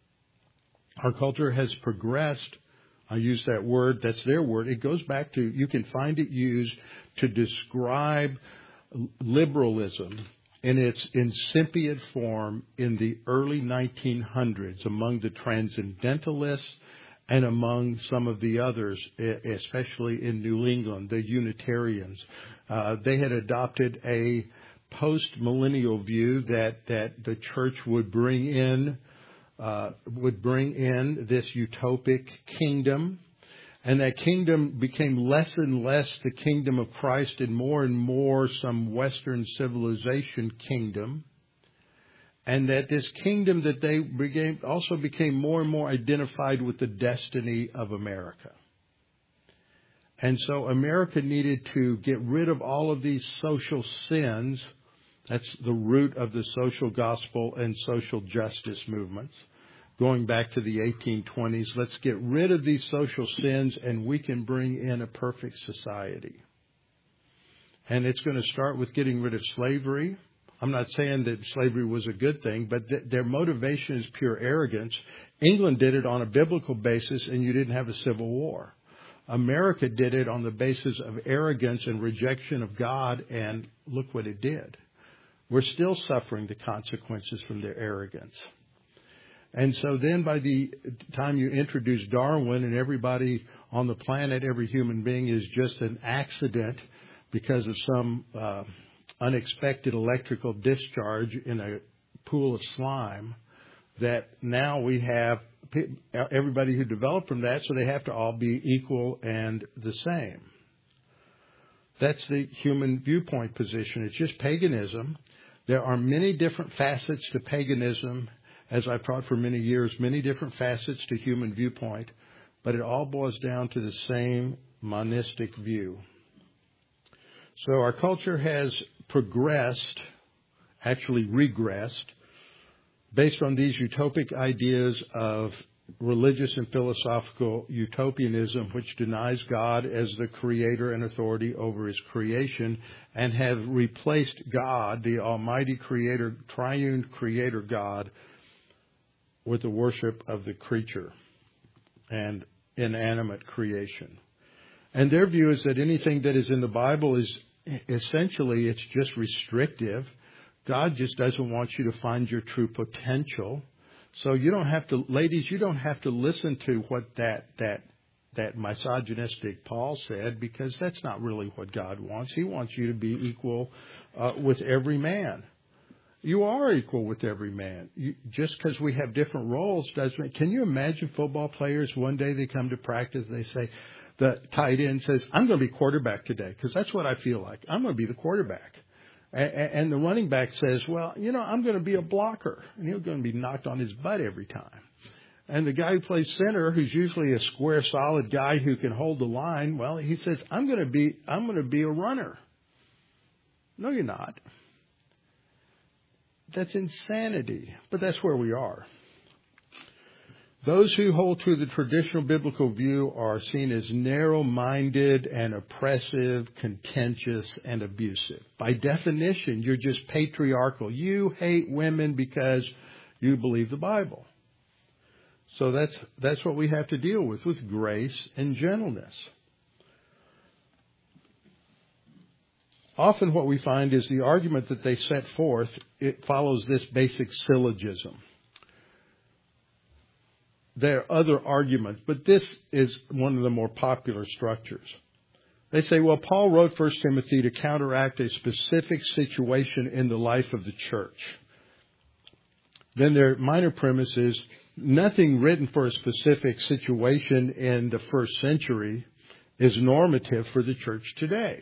Our culture has progressed. I use that word, that's their word. It goes back to, you can find it used to describe liberalism in its incipient form in the early nineteen hundreds among the transcendentalists and among some of the others, especially in New England, the Unitarians. Uh, they had adopted a post-millennial view that, that the church would bring in Uh, would bring in this utopic kingdom, and that kingdom became less and less the kingdom of Christ and more and more some Western civilization kingdom, and that this kingdom that they became also became more and more identified with the destiny of America. And so America needed to get rid of all of these social sins. That's the root of the social gospel and social justice movements. Going back to the eighteen twenties, let's get rid of these social sins and we can bring in a perfect society. And it's going to start with getting rid of slavery. I'm not saying that slavery was a good thing, but th- their motivation is pure arrogance. England did it on a biblical basis and you didn't have a civil war. America did it on the basis of arrogance and rejection of God, and look what it did. We're still suffering the consequences from their arrogance. And so then by the time you introduce Darwin and everybody on the planet, every human being is just an accident because of some uh, unexpected electrical discharge in a pool of slime, that now we have everybody who developed from that, so they have to all be equal and the same. That's the human viewpoint position. It's just paganism. There are many different facets to paganism, as I've taught for many years, many different facets to human viewpoint, but it all boils down to the same monistic view. So our culture has progressed, actually regressed, based on these utopic ideas of religious and philosophical utopianism, which denies God as the creator and authority over his creation, and have replaced God, the almighty creator, triune creator God, with the worship of the creature and inanimate creation. And their view is that anything that is in the Bible is essentially, it's just restrictive. God just doesn't want you to find your true potential. So you don't have to, ladies, you don't have to listen to what that, that, that misogynistic Paul said, because that's not really what God wants. He wants you to be equal uh, with every man. You are equal with every man. You, just because we have different roles doesn't. Can you imagine football players? One day they come to practice, they say, the tight end says, "I'm going to be quarterback today because that's what I feel like. I'm going to be the quarterback." And the running back says, "Well, you know, I'm going to be a blocker," and he's going to be knocked on his butt every time. And the guy who plays center, who's usually a square, solid guy who can hold the line, well, he says, "I'm going to be, I'm going to be a runner." No, you're not. That's insanity. But that's where we are. Those who hold to the traditional biblical view are seen as narrow-minded and oppressive, contentious, and abusive. By definition, you're just patriarchal. You hate women because you believe the Bible. So that's that's what we have to deal with, with grace and gentleness. Often what we find is the argument that they set forth, it follows this basic syllogism. There are other arguments, but this is one of the more popular structures. They say, well, Paul wrote First Timothy to counteract a specific situation in the life of the church. Then their minor premise is nothing written for a specific situation in the first century is normative for the church today.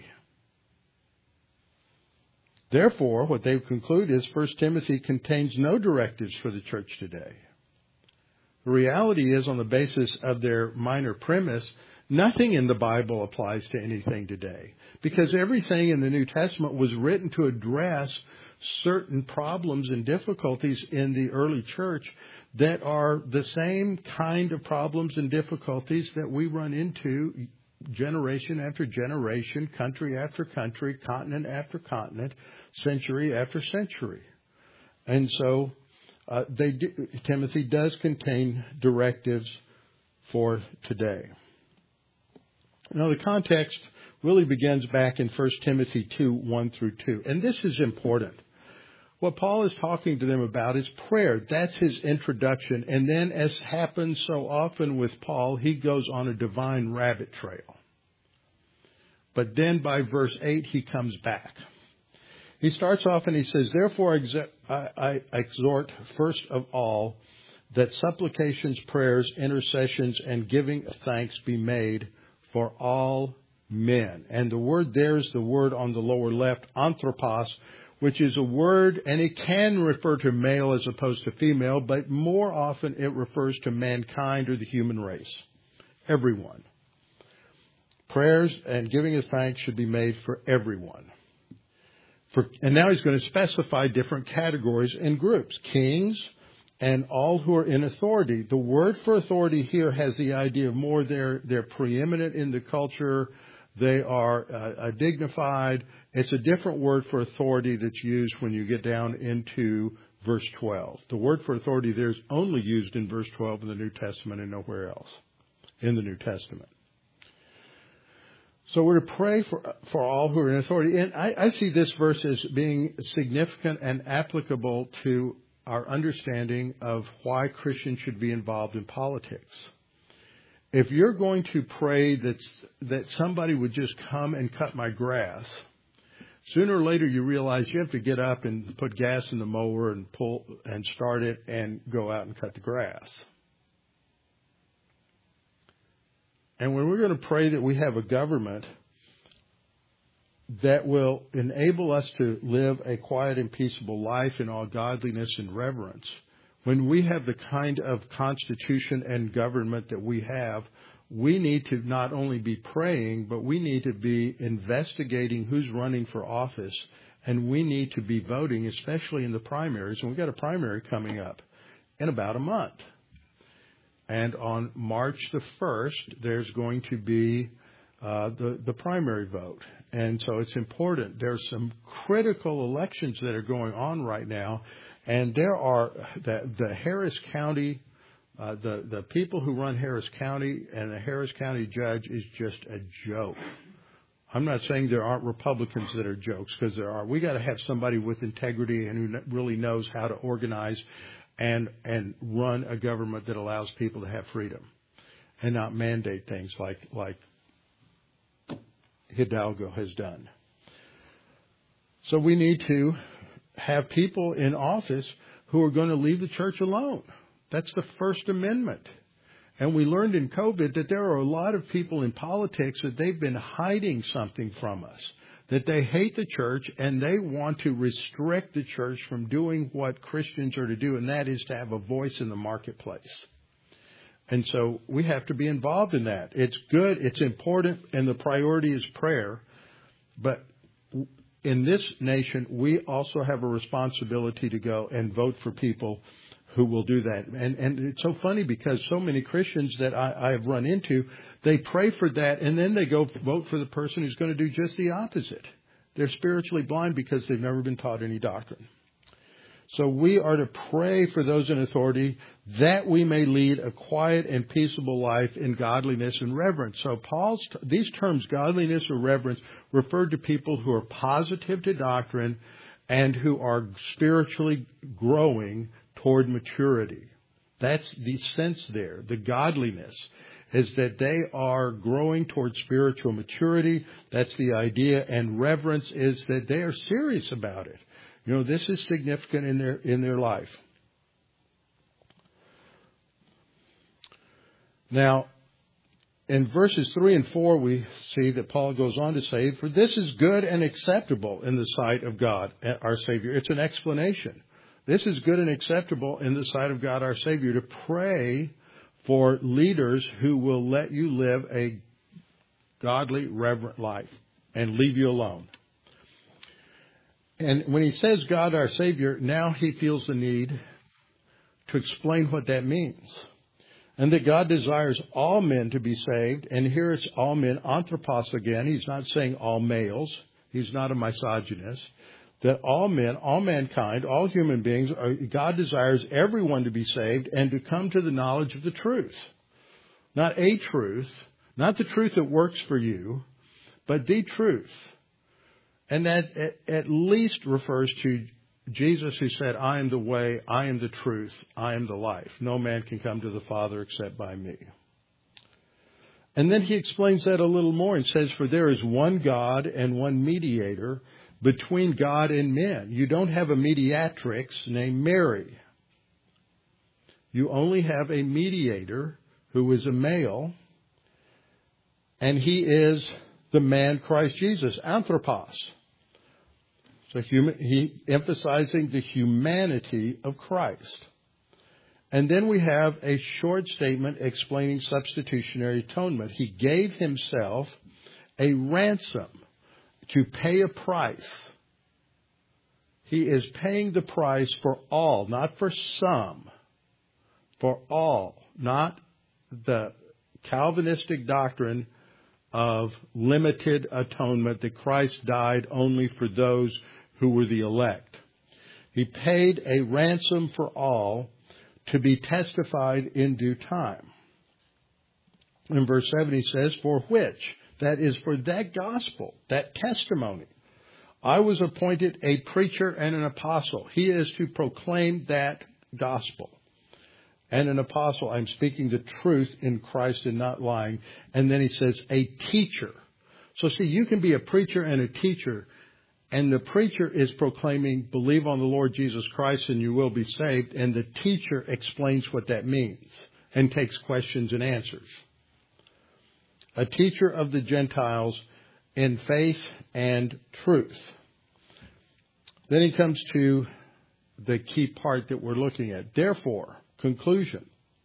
Therefore, what they conclude is First Timothy contains no directives for the church today. The reality is, on the basis of their minor premise, nothing in the Bible applies to anything today, because everything in the New Testament was written to address certain problems and difficulties in the early church that are the same kind of problems and difficulties that we run into generation after generation, country after country, continent after continent, century after century. And so Uh, they do, Timothy does contain directives for today. Now, the context really begins back in First Timothy two, one through two. And this is important. What Paul is talking to them about is prayer. That's his introduction. And then, as happens so often with Paul, he goes on a divine rabbit trail. But then by verse eight, he comes back. He starts off and he says, "Therefore I exhort first of all that supplications, prayers, intercessions, and giving of thanks be made for all men." And the word there is the word on the lower left, anthropos, which is a word, and it can refer to male as opposed to female, but more often it refers to mankind or the human race. Everyone. Prayers and giving of thanks should be made for everyone. For, and now he's going to specify different categories and groups. Kings and all who are in authority. The word for authority here has the idea of more they're, they're preeminent in the culture. They are uh, dignified. It's a different word for authority that's used when you get down into verse twelve. The word for authority there is only used in verse twelve in the New Testament and nowhere else in the New Testament. So we're to pray for for all who are in authority. And I, I see this verse as being significant and applicable to our understanding of why Christians should be involved in politics. If you're going to pray that, that somebody would just come and cut my grass, sooner or later you realize you have to get up and put gas in the mower and pull and start it and go out and cut the grass. And when we're going to pray that we have a government that will enable us to live a quiet and peaceable life in all godliness and reverence, when we have the kind of constitution and government that we have, we need to not only be praying, but we need to be investigating who's running for office And we need to be voting, especially in the primaries. And we've got a primary coming up in about a month. And on March the first, there's going to be uh, the, the primary vote. And so it's important. There's some critical elections that are going on right now. And there are the, the Harris County, uh, the, the people who run Harris County and the Harris County judge is just a joke. I'm not saying there aren't Republicans that are jokes, because there are. We got to have somebody with integrity and who really knows how to organize and and run a government that allows people to have freedom and not mandate things like like Hidalgo has done. So we need to have people in office who are going to leave the church alone. That's the First Amendment. And we learned in COVID that there are a lot of people in politics that they've been hiding something from us, that they hate the church and they want to restrict the church from doing what Christians are to do, and that is to have a voice in the marketplace. And so we have to be involved in that. It's good, it's important, and the priority is prayer. But in this nation, we also have a responsibility to go and vote for people who will do that. And and it's so funny because so many Christians that I, I have run into, they pray for that and then they go vote for the person who's going to do just the opposite. They're spiritually blind because they've never been taught any doctrine. So we are to pray for those in authority that we may lead a quiet and peaceable life in godliness and reverence. So Paul's, these terms, godliness or reverence, refer to people who are positive to doctrine and who are spiritually growing toward maturity. That's the sense there. The godliness is that they are growing toward spiritual maturity. That's the idea. And reverence is that they are serious about it. You know, this is significant in their in their life. Now, in verses three and four, we see that Paul goes on to say, "For this is good and acceptable in the sight of God, our Savior." It's an explanation. This is good and acceptable in the sight of God, our Savior, to pray for leaders who will let you live a godly, reverent life and leave you alone. And when he says God, our Savior, now he feels the need to explain what that means. And that God desires all men to be saved. And here it's all men, anthropos again. He's not saying all males. He's not a misogynist. That all men, all mankind, all human beings, are, God desires everyone to be saved and to come to the knowledge of the truth. Not a truth, not the truth that works for you, but the truth. And that at, at least refers to Jesus, who said, "I am the way, I am the truth, I am the life. No man can come to the Father except by me." And then he explains that a little more and says, "For there is one God and one mediator between God and men." You don't have a mediatrix named Mary. You only have a mediator who is a male, and he is the man Christ Jesus, anthropos. So human, he emphasizing the humanity of Christ. And then we have a short statement explaining substitutionary atonement. He gave himself a ransom to pay a price. He is paying the price for all, not for some, for all, not the Calvinistic doctrine of limited atonement, that Christ died only for those who were the elect. He paid a ransom for all to be testified in due time. In verse seven he says, "For which," that is for that gospel, that testimony, "I was appointed a preacher and an apostle." He is to proclaim that gospel. And an apostle, I'm speaking the truth in Christ and not lying. And then he says, a teacher. So see, you can be a preacher and a teacher, and the preacher is proclaiming, believe on the Lord Jesus Christ and you will be saved. And the teacher explains what that means and takes questions and answers. A teacher of the Gentiles in faith and truth. Then he comes to the key part that we're looking at. Therefore, conclusion.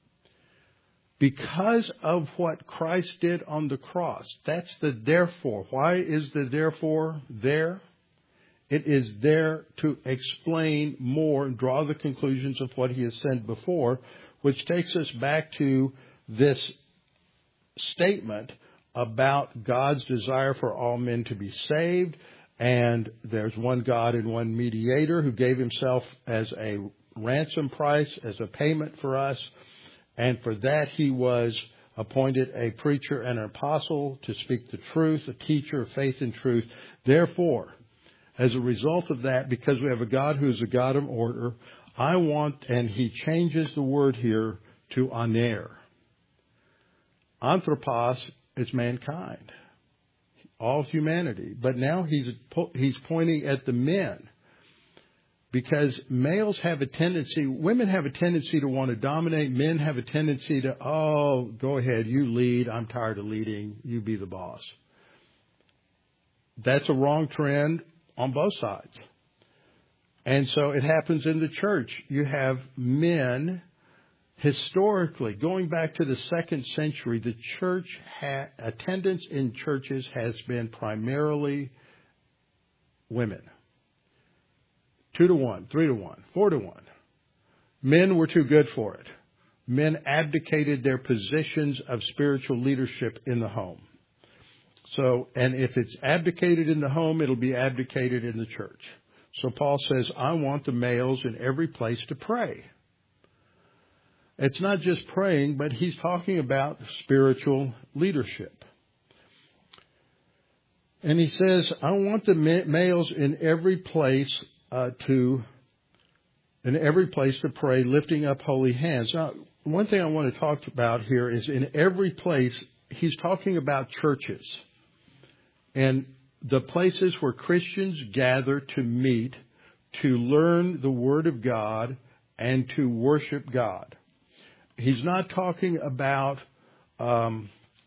Because of what Christ did on the cross. That's the therefore. Why is the therefore there? It is there to explain more and draw the conclusions of what he has said before, which takes us back to this statement about God's desire for all men to be saved. And there's one God and one mediator who gave himself as a ransom price, as a payment for us. And for that, he was appointed a preacher and an apostle to speak the truth, a teacher of faith and truth. Therefore, as a result of that, because we have a God who is a God of order, I want, and he changes the word here to aner. Anthropos is mankind, all humanity. But now he's he's pointing at the men, because males have a tendency, women have a tendency to want to dominate. Men have a tendency to, oh, go ahead, you lead. I'm tired of leading. You be the boss. That's a wrong trend on both sides. And so it happens in the church. You have men, historically, going back to the second century, the church ha- attendance in churches has been primarily women. Two to one, three to one, four to one. Men were too good for it. Men abdicated their positions of spiritual leadership in the home. So, and if it's abdicated in the home, it'll be abdicated in the church. So Paul says, I want the males in every place to pray. It's not just praying, but he's talking about spiritual leadership. And he says, I want the males in every place uh, to, in every place to pray, lifting up holy hands. Now, one thing I want to talk about here is in every place, he's talking about churches. And the places where Christians gather to meet, to learn the Word of God, and to worship God. He's not talking about um,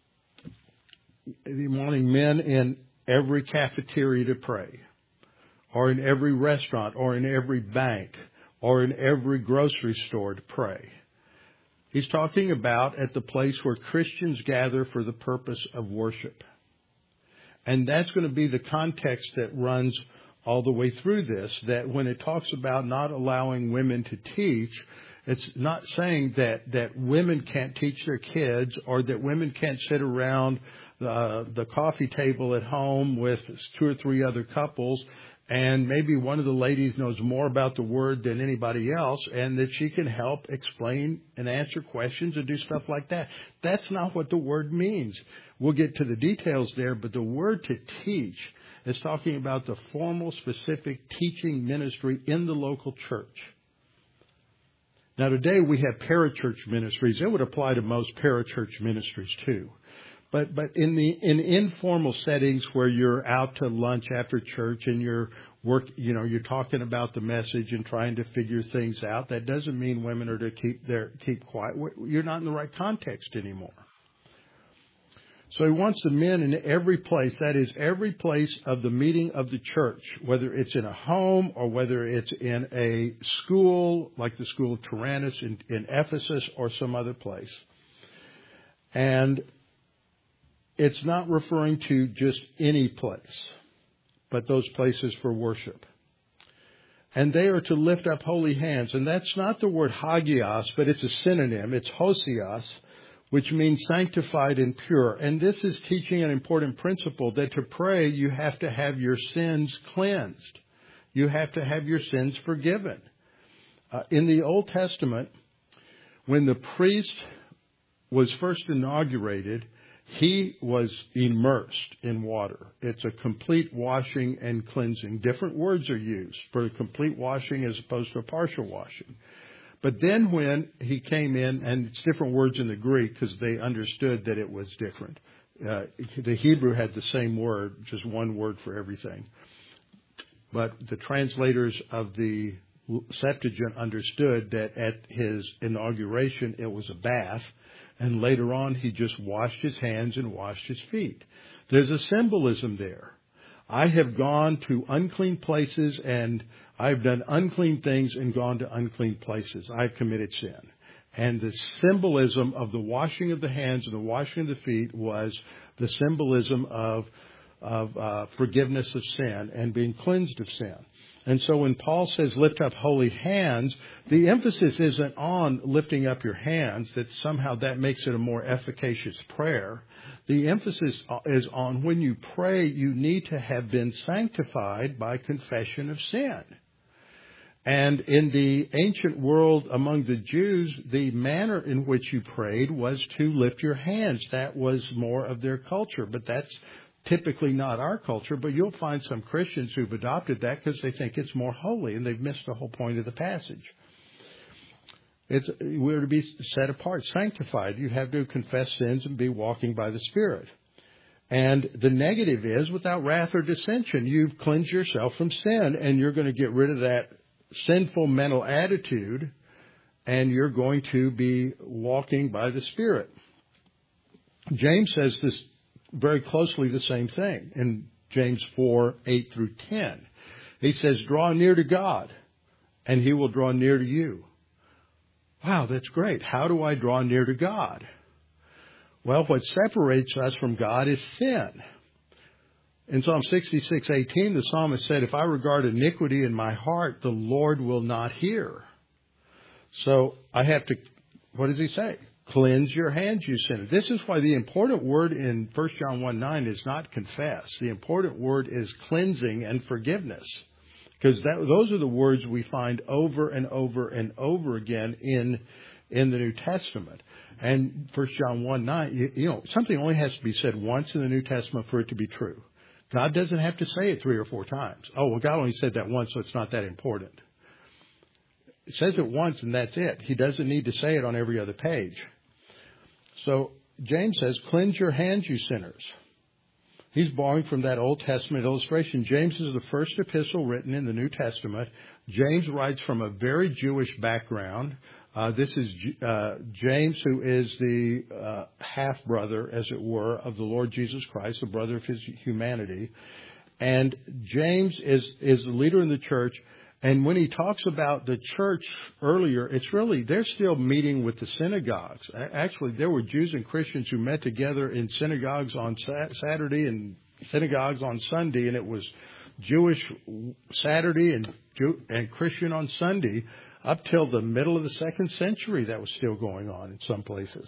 wanting men in every cafeteria to pray, or in every restaurant, or in every bank, or in every grocery store to pray. He's talking about at the place where Christians gather for the purpose of worship. And that's going to be the context that runs all the way through this, that when it talks about not allowing women to teach, it's not saying that, that women can't teach their kids, or that women can't sit around the, the coffee table at home with two or three other couples, and maybe one of the ladies knows more about the Word than anybody else, and that she can help explain and answer questions and do stuff like that. That's not what the word means. We'll get to the details there, but the word to teach is talking about the formal, specific teaching ministry in the local church. Now, today we have parachurch ministries. It would apply to most parachurch ministries too. But but in the in informal settings where you're out to lunch after church and you're work, you know, you're talking about the message and trying to figure things out, that doesn't mean women are to keep their keep quiet. You're not in the right context anymore. So he wants the men in every place, that is, every place of the meeting of the church, whether it's in a home or whether it's in a school, like the school of Tyrannus in, in Ephesus or some other place. And it's not referring to just any place, but those places for worship. And they are to lift up holy hands. And that's not the word hagios, but it's a synonym. It's hosios, which means sanctified and pure. And this is teaching an important principle, that to pray, you have to have your sins cleansed. You have to have your sins forgiven. Uh, in the Old Testament, when the priest was first inaugurated, he was immersed in water. It's a complete washing and cleansing. Different words are used for a complete washing as opposed to a partial washing. But then when he came in, and it's different words in the Greek because they understood that it was different. Uh, the Hebrew had the same word, just one word for everything. But the translators of the Septuagint understood that at his inauguration it was a bath. And later on, he just washed his hands and washed his feet. There's a symbolism there. I have gone to unclean places and I've done unclean things and gone to unclean places. I've committed sin. And the symbolism of the washing of the hands and the washing of the feet was the symbolism of of uh, forgiveness of sin and being cleansed of sin. And so when Paul says lift up holy hands, the emphasis isn't on lifting up your hands, that somehow that makes it a more efficacious prayer. The emphasis is on when you pray, you need to have been sanctified by confession of sin. And in the ancient world among the Jews, the manner in which you prayed was to lift your hands. That was more of their culture, but that's typically not our culture. But you'll find some Christians who've adopted that because they think it's more holy, and they've missed the whole point of the passage. It's, we're to be set apart, sanctified. You have to confess sins and be walking by the Spirit. And the negative is, without wrath or dissension, you've cleansed yourself from sin, and you're going to get rid of that sinful mental attitude, and you're going to be walking by the Spirit. James says this very closely the same thing in James four, eight through ten. He says, draw near to God, and He will draw near to you. Wow, that's great. How do I draw near to God? Well, what separates us from God is sin. In Psalm sixty-six, eighteen, the psalmist said, if I regard iniquity in my heart, the Lord will not hear. So I have to, what does he say? Cleanse your hands, you sinner. This is why the important word in First John one nine is not confess. The important word is cleansing and forgiveness. Because that, those are the words we find over and over and over again in, in the New Testament. And First John one nine, you, you know, something only has to be said once in the New Testament for it to be true. God doesn't have to say it three or four times. Oh, well, God only said that once, so it's not that important. It says it once, and that's it. He doesn't need to say it on every other page. So James says, cleanse your hands, you sinners. He's borrowing from that Old Testament illustration. James is the first epistle written in the New Testament. James writes from a very Jewish background. Uh, this is uh, James, who is the uh, half-brother, as it were, of the Lord Jesus Christ, the brother of his humanity. And James is, is the leader in the church. And when he talks about the church earlier, it's really, they're still meeting with the synagogues. Actually, there were Jews and Christians who met together in synagogues on Saturday and synagogues on Sunday, and it was Jewish Saturday and Jew, and Christian on Sunday. Up till the middle of the second century, that was still going on in some places.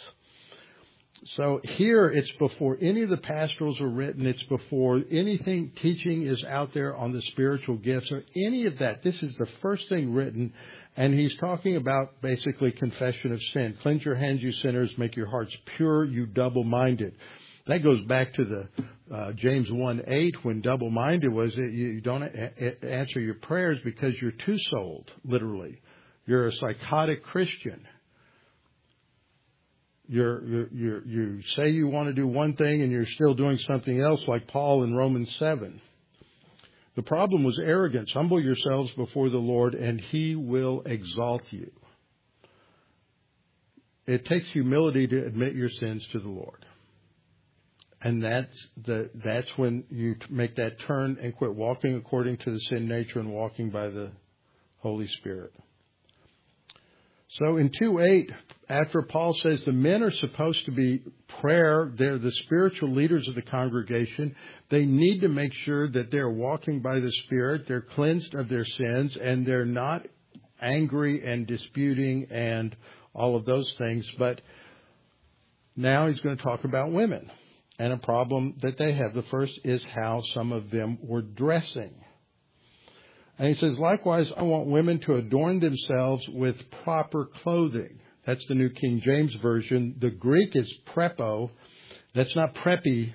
So here, it's before any of the pastorals are written. It's before anything teaching is out there on the spiritual gifts or any of that. This is the first thing written. And he's talking about basically confession of sin. Cleanse your hands, you sinners. Make your hearts pure, you double-minded. That goes back to the uh, James one eight, when double-minded was that you don't a- answer your prayers because you're two-souled, literally. You're a psychotic Christian. You're, you're, you're, you say you want to do one thing and you're still doing something else, like Paul in Romans seven. The problem was arrogance. Humble yourselves before the Lord and He will exalt you. It takes humility to admit your sins to the Lord. And that's the, that's when you make that turn and quit walking according to the sin nature and walking by the Holy Spirit. So in two eight, after Paul says the men are supposed to be prayer, they're the spiritual leaders of the congregation. They need to make sure that they're walking by the Spirit, they're cleansed of their sins, and they're not angry and disputing and all of those things. But now he's going to talk about women and a problem that they have. The first is how some of them were dressing. And he says, likewise, I want women to adorn themselves with proper clothing. That's the New King James Version. The Greek is prepo. That's not preppy.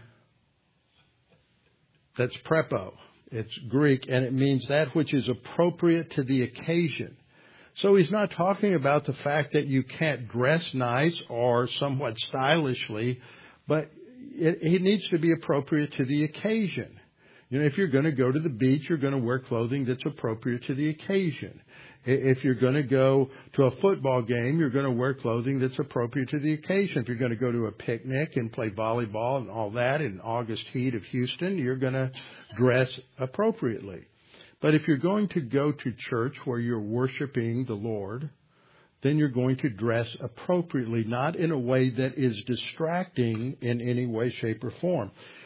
That's prepo. It's Greek, and it means that which is appropriate to the occasion. So he's not talking about the fact that you can't dress nice or somewhat stylishly, but it, it needs to be appropriate to the occasion. You know, if you're going to go to the beach, you're going to wear clothing that's appropriate to the occasion. If you're going to go to a football game, you're going to wear clothing that's appropriate to the occasion. If you're going to go to a picnic and play volleyball and all that in August heat of Houston, you're going to dress appropriately. But if you're going to go to church where you're worshiping the Lord, then you're going to dress appropriately, not in a way that is distracting in any way, shape, or form.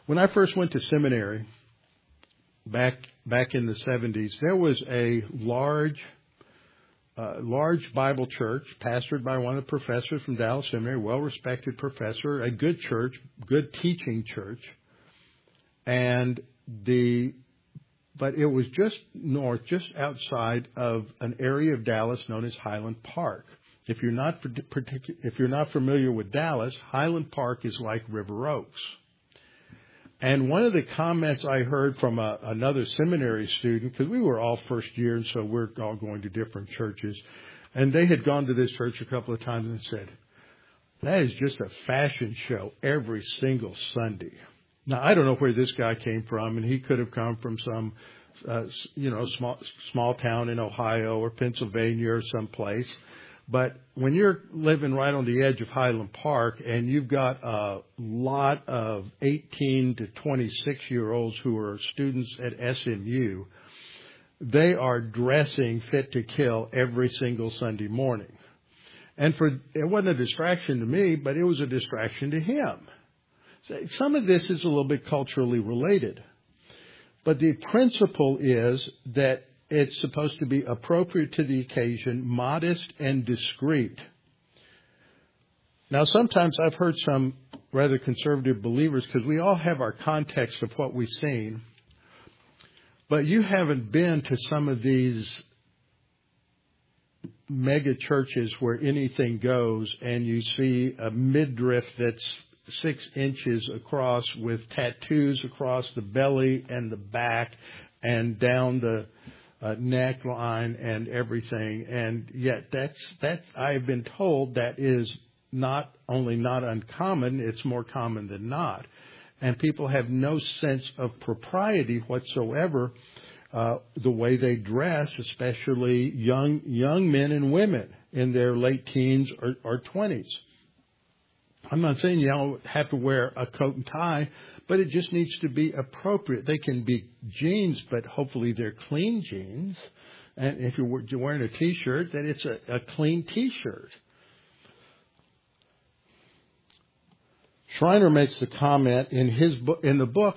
When I first went to seminary back back in the seventies, there was a large uh, large Bible church pastored by one of the professors from Dallas Seminary, well-respected professor, a good church, good teaching church, and the but it was just north, just outside of an area of Dallas known as Highland Park. If you're not particu- if you're not familiar with Dallas, Highland Park is like River Oaks. And one of the comments I heard from a, another seminary student, because we were all first year, and so we're all going to different churches, and they had gone to this church a couple of times and said, "That is just a fashion show every single Sunday." Now, I don't know where this guy came from, and he could have come from some, uh, you know, small small town in Ohio or Pennsylvania or someplace. But when you're living right on the edge of Highland Park and you've got a lot of eighteen to twenty-six year olds who are students at S M U, they are dressing fit to kill every single Sunday morning. And for it wasn't a distraction to me, but it was a distraction to him. So some of this is a little bit culturally related. But the principle is that it's supposed to be appropriate to the occasion, modest and discreet. Now, sometimes I've heard some rather conservative believers, because we all have our context of what we've seen, but you haven't been to some of these mega churches where anything goes, and you see a midriff that's six inches across with tattoos across the belly and the back and down the Uh, neckline and everything, and yet that's that I've been told that is not only not uncommon, it's more common than not, and people have no sense of propriety whatsoever. Uh, the way they dress, especially young young men and women in their late teens or, or twenties. I'm not saying you don't have to wear a coat and tie, but it just needs to be appropriate. They can be jeans, but hopefully they're clean jeans. And if you're wearing a T-shirt, then it's a, a clean T-shirt. Schreiner makes the comment in his book, in the book,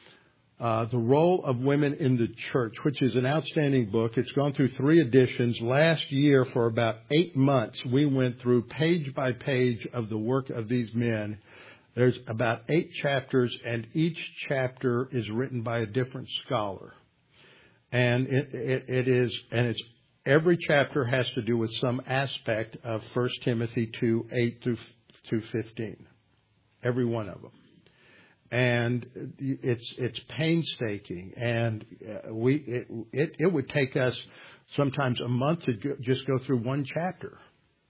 uh, The Role of Women in the Church, which is an outstanding book. It's gone through three editions. Last year, for about eight months, we went through page by page of the work of these men. There's about eight chapters, and each chapter is written by a different scholar. And it, it, it is, and it's, every chapter has to do with some aspect of First Timothy two, eight through fifteen. Every one of them. And it's, it's painstaking, and we, it, it, it would take us sometimes a month to go, just go through one chapter.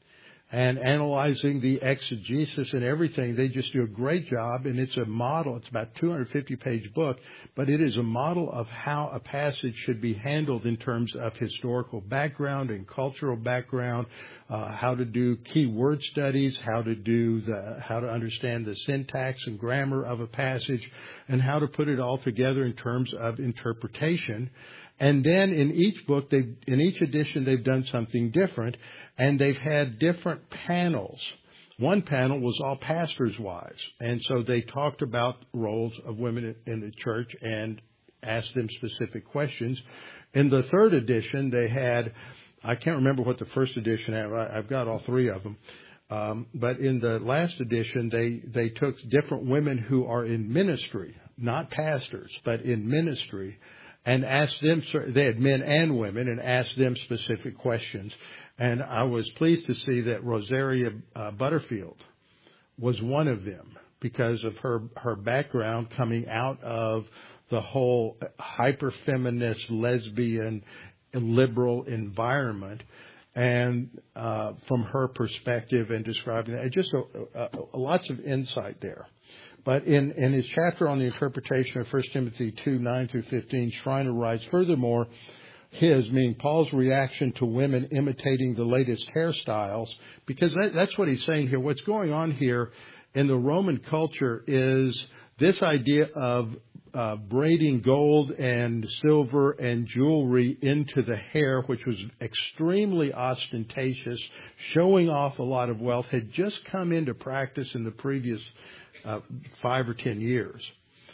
And analyzing the exegesis and everything, they just do a great job. And it's a model. It's about a two hundred fifty page book, but it is a model of how a passage should be handled in terms of historical background and cultural background, uh, how to do key word studies, how to do the, how to understand the syntax and grammar of a passage, and how to put it all together in terms of interpretation. And then in each book, they in each edition, they've done something different, and they've had different panels. One panel was all pastors' wives, and so they talked about roles of women in the church and asked them specific questions. In the third edition, they had, I can't remember what the first edition had. I've got all three of them. Um, but in the last edition, they, they took different women who are in ministry, not pastors, but in ministry, and asked them, they had men and women, and asked them specific questions. And I was pleased to see that Rosaria uh, Butterfield was one of them because of her, her background coming out of the whole hyper-feminist, lesbian, liberal environment. And uh, from her perspective and describing that, just a, a, a, lots of insight there. But in, in his chapter on the interpretation of First Timothy two, nine through fifteen, Schreiner writes, furthermore, his, meaning Paul's reaction to women imitating the latest hairstyles, because that, that's what he's saying here. What's going on here in the Roman culture is this idea of uh, braiding gold and silver and jewelry into the hair, which was extremely ostentatious, showing off a lot of wealth, had just come into practice in the previous uh, five or ten years.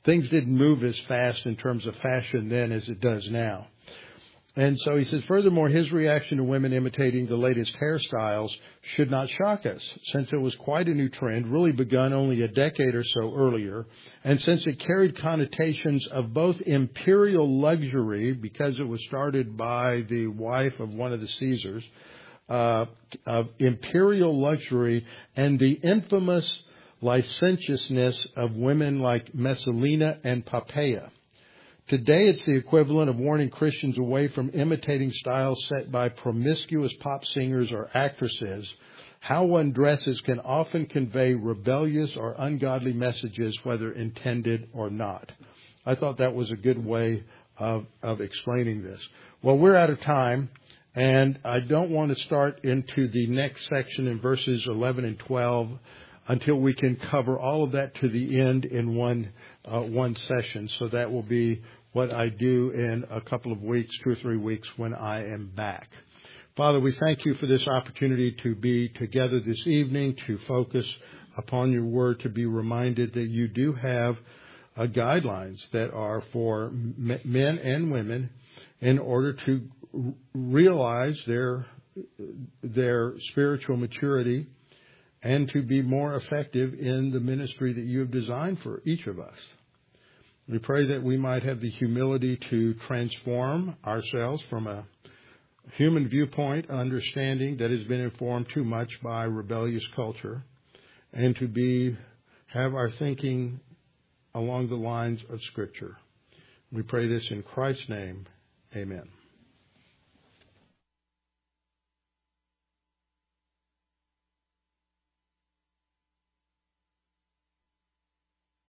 things didn't move as fast in terms of fashion then as it does now. And so he says, furthermore, his reaction to women imitating the latest hairstyles should not shock us, since it was quite a new trend, really begun only a decade or so earlier, and since it carried connotations of both imperial luxury, because it was started by the wife of one of the Caesars, uh, of imperial luxury, and the infamous licentiousness of women like Messalina and Poppaea. Today, it's the equivalent of warning Christians away from imitating styles set by promiscuous pop singers or actresses. How one dresses can often convey rebellious or ungodly messages, whether intended or not. I thought that was a good way of, of explaining this. Well, we're out of time, and I don't want to start into the next section in verses eleven and twelve until we can cover all of that to the end in one uh, one session. So that will be what I do in a couple of weeks, two or three weeks when I am back. Father, we thank you for this opportunity to be together this evening, to focus upon your word, to be reminded that you do have uh, guidelines that are for m- men and women in order to r- realize their their spiritual maturity and to be more effective in the ministry that you have designed for each of us. We pray that we might have the humility to transform ourselves from a human viewpoint, understanding that has been informed too much by rebellious culture, and to be have our thinking along the lines of Scripture. We pray this in Christ's name. Amen.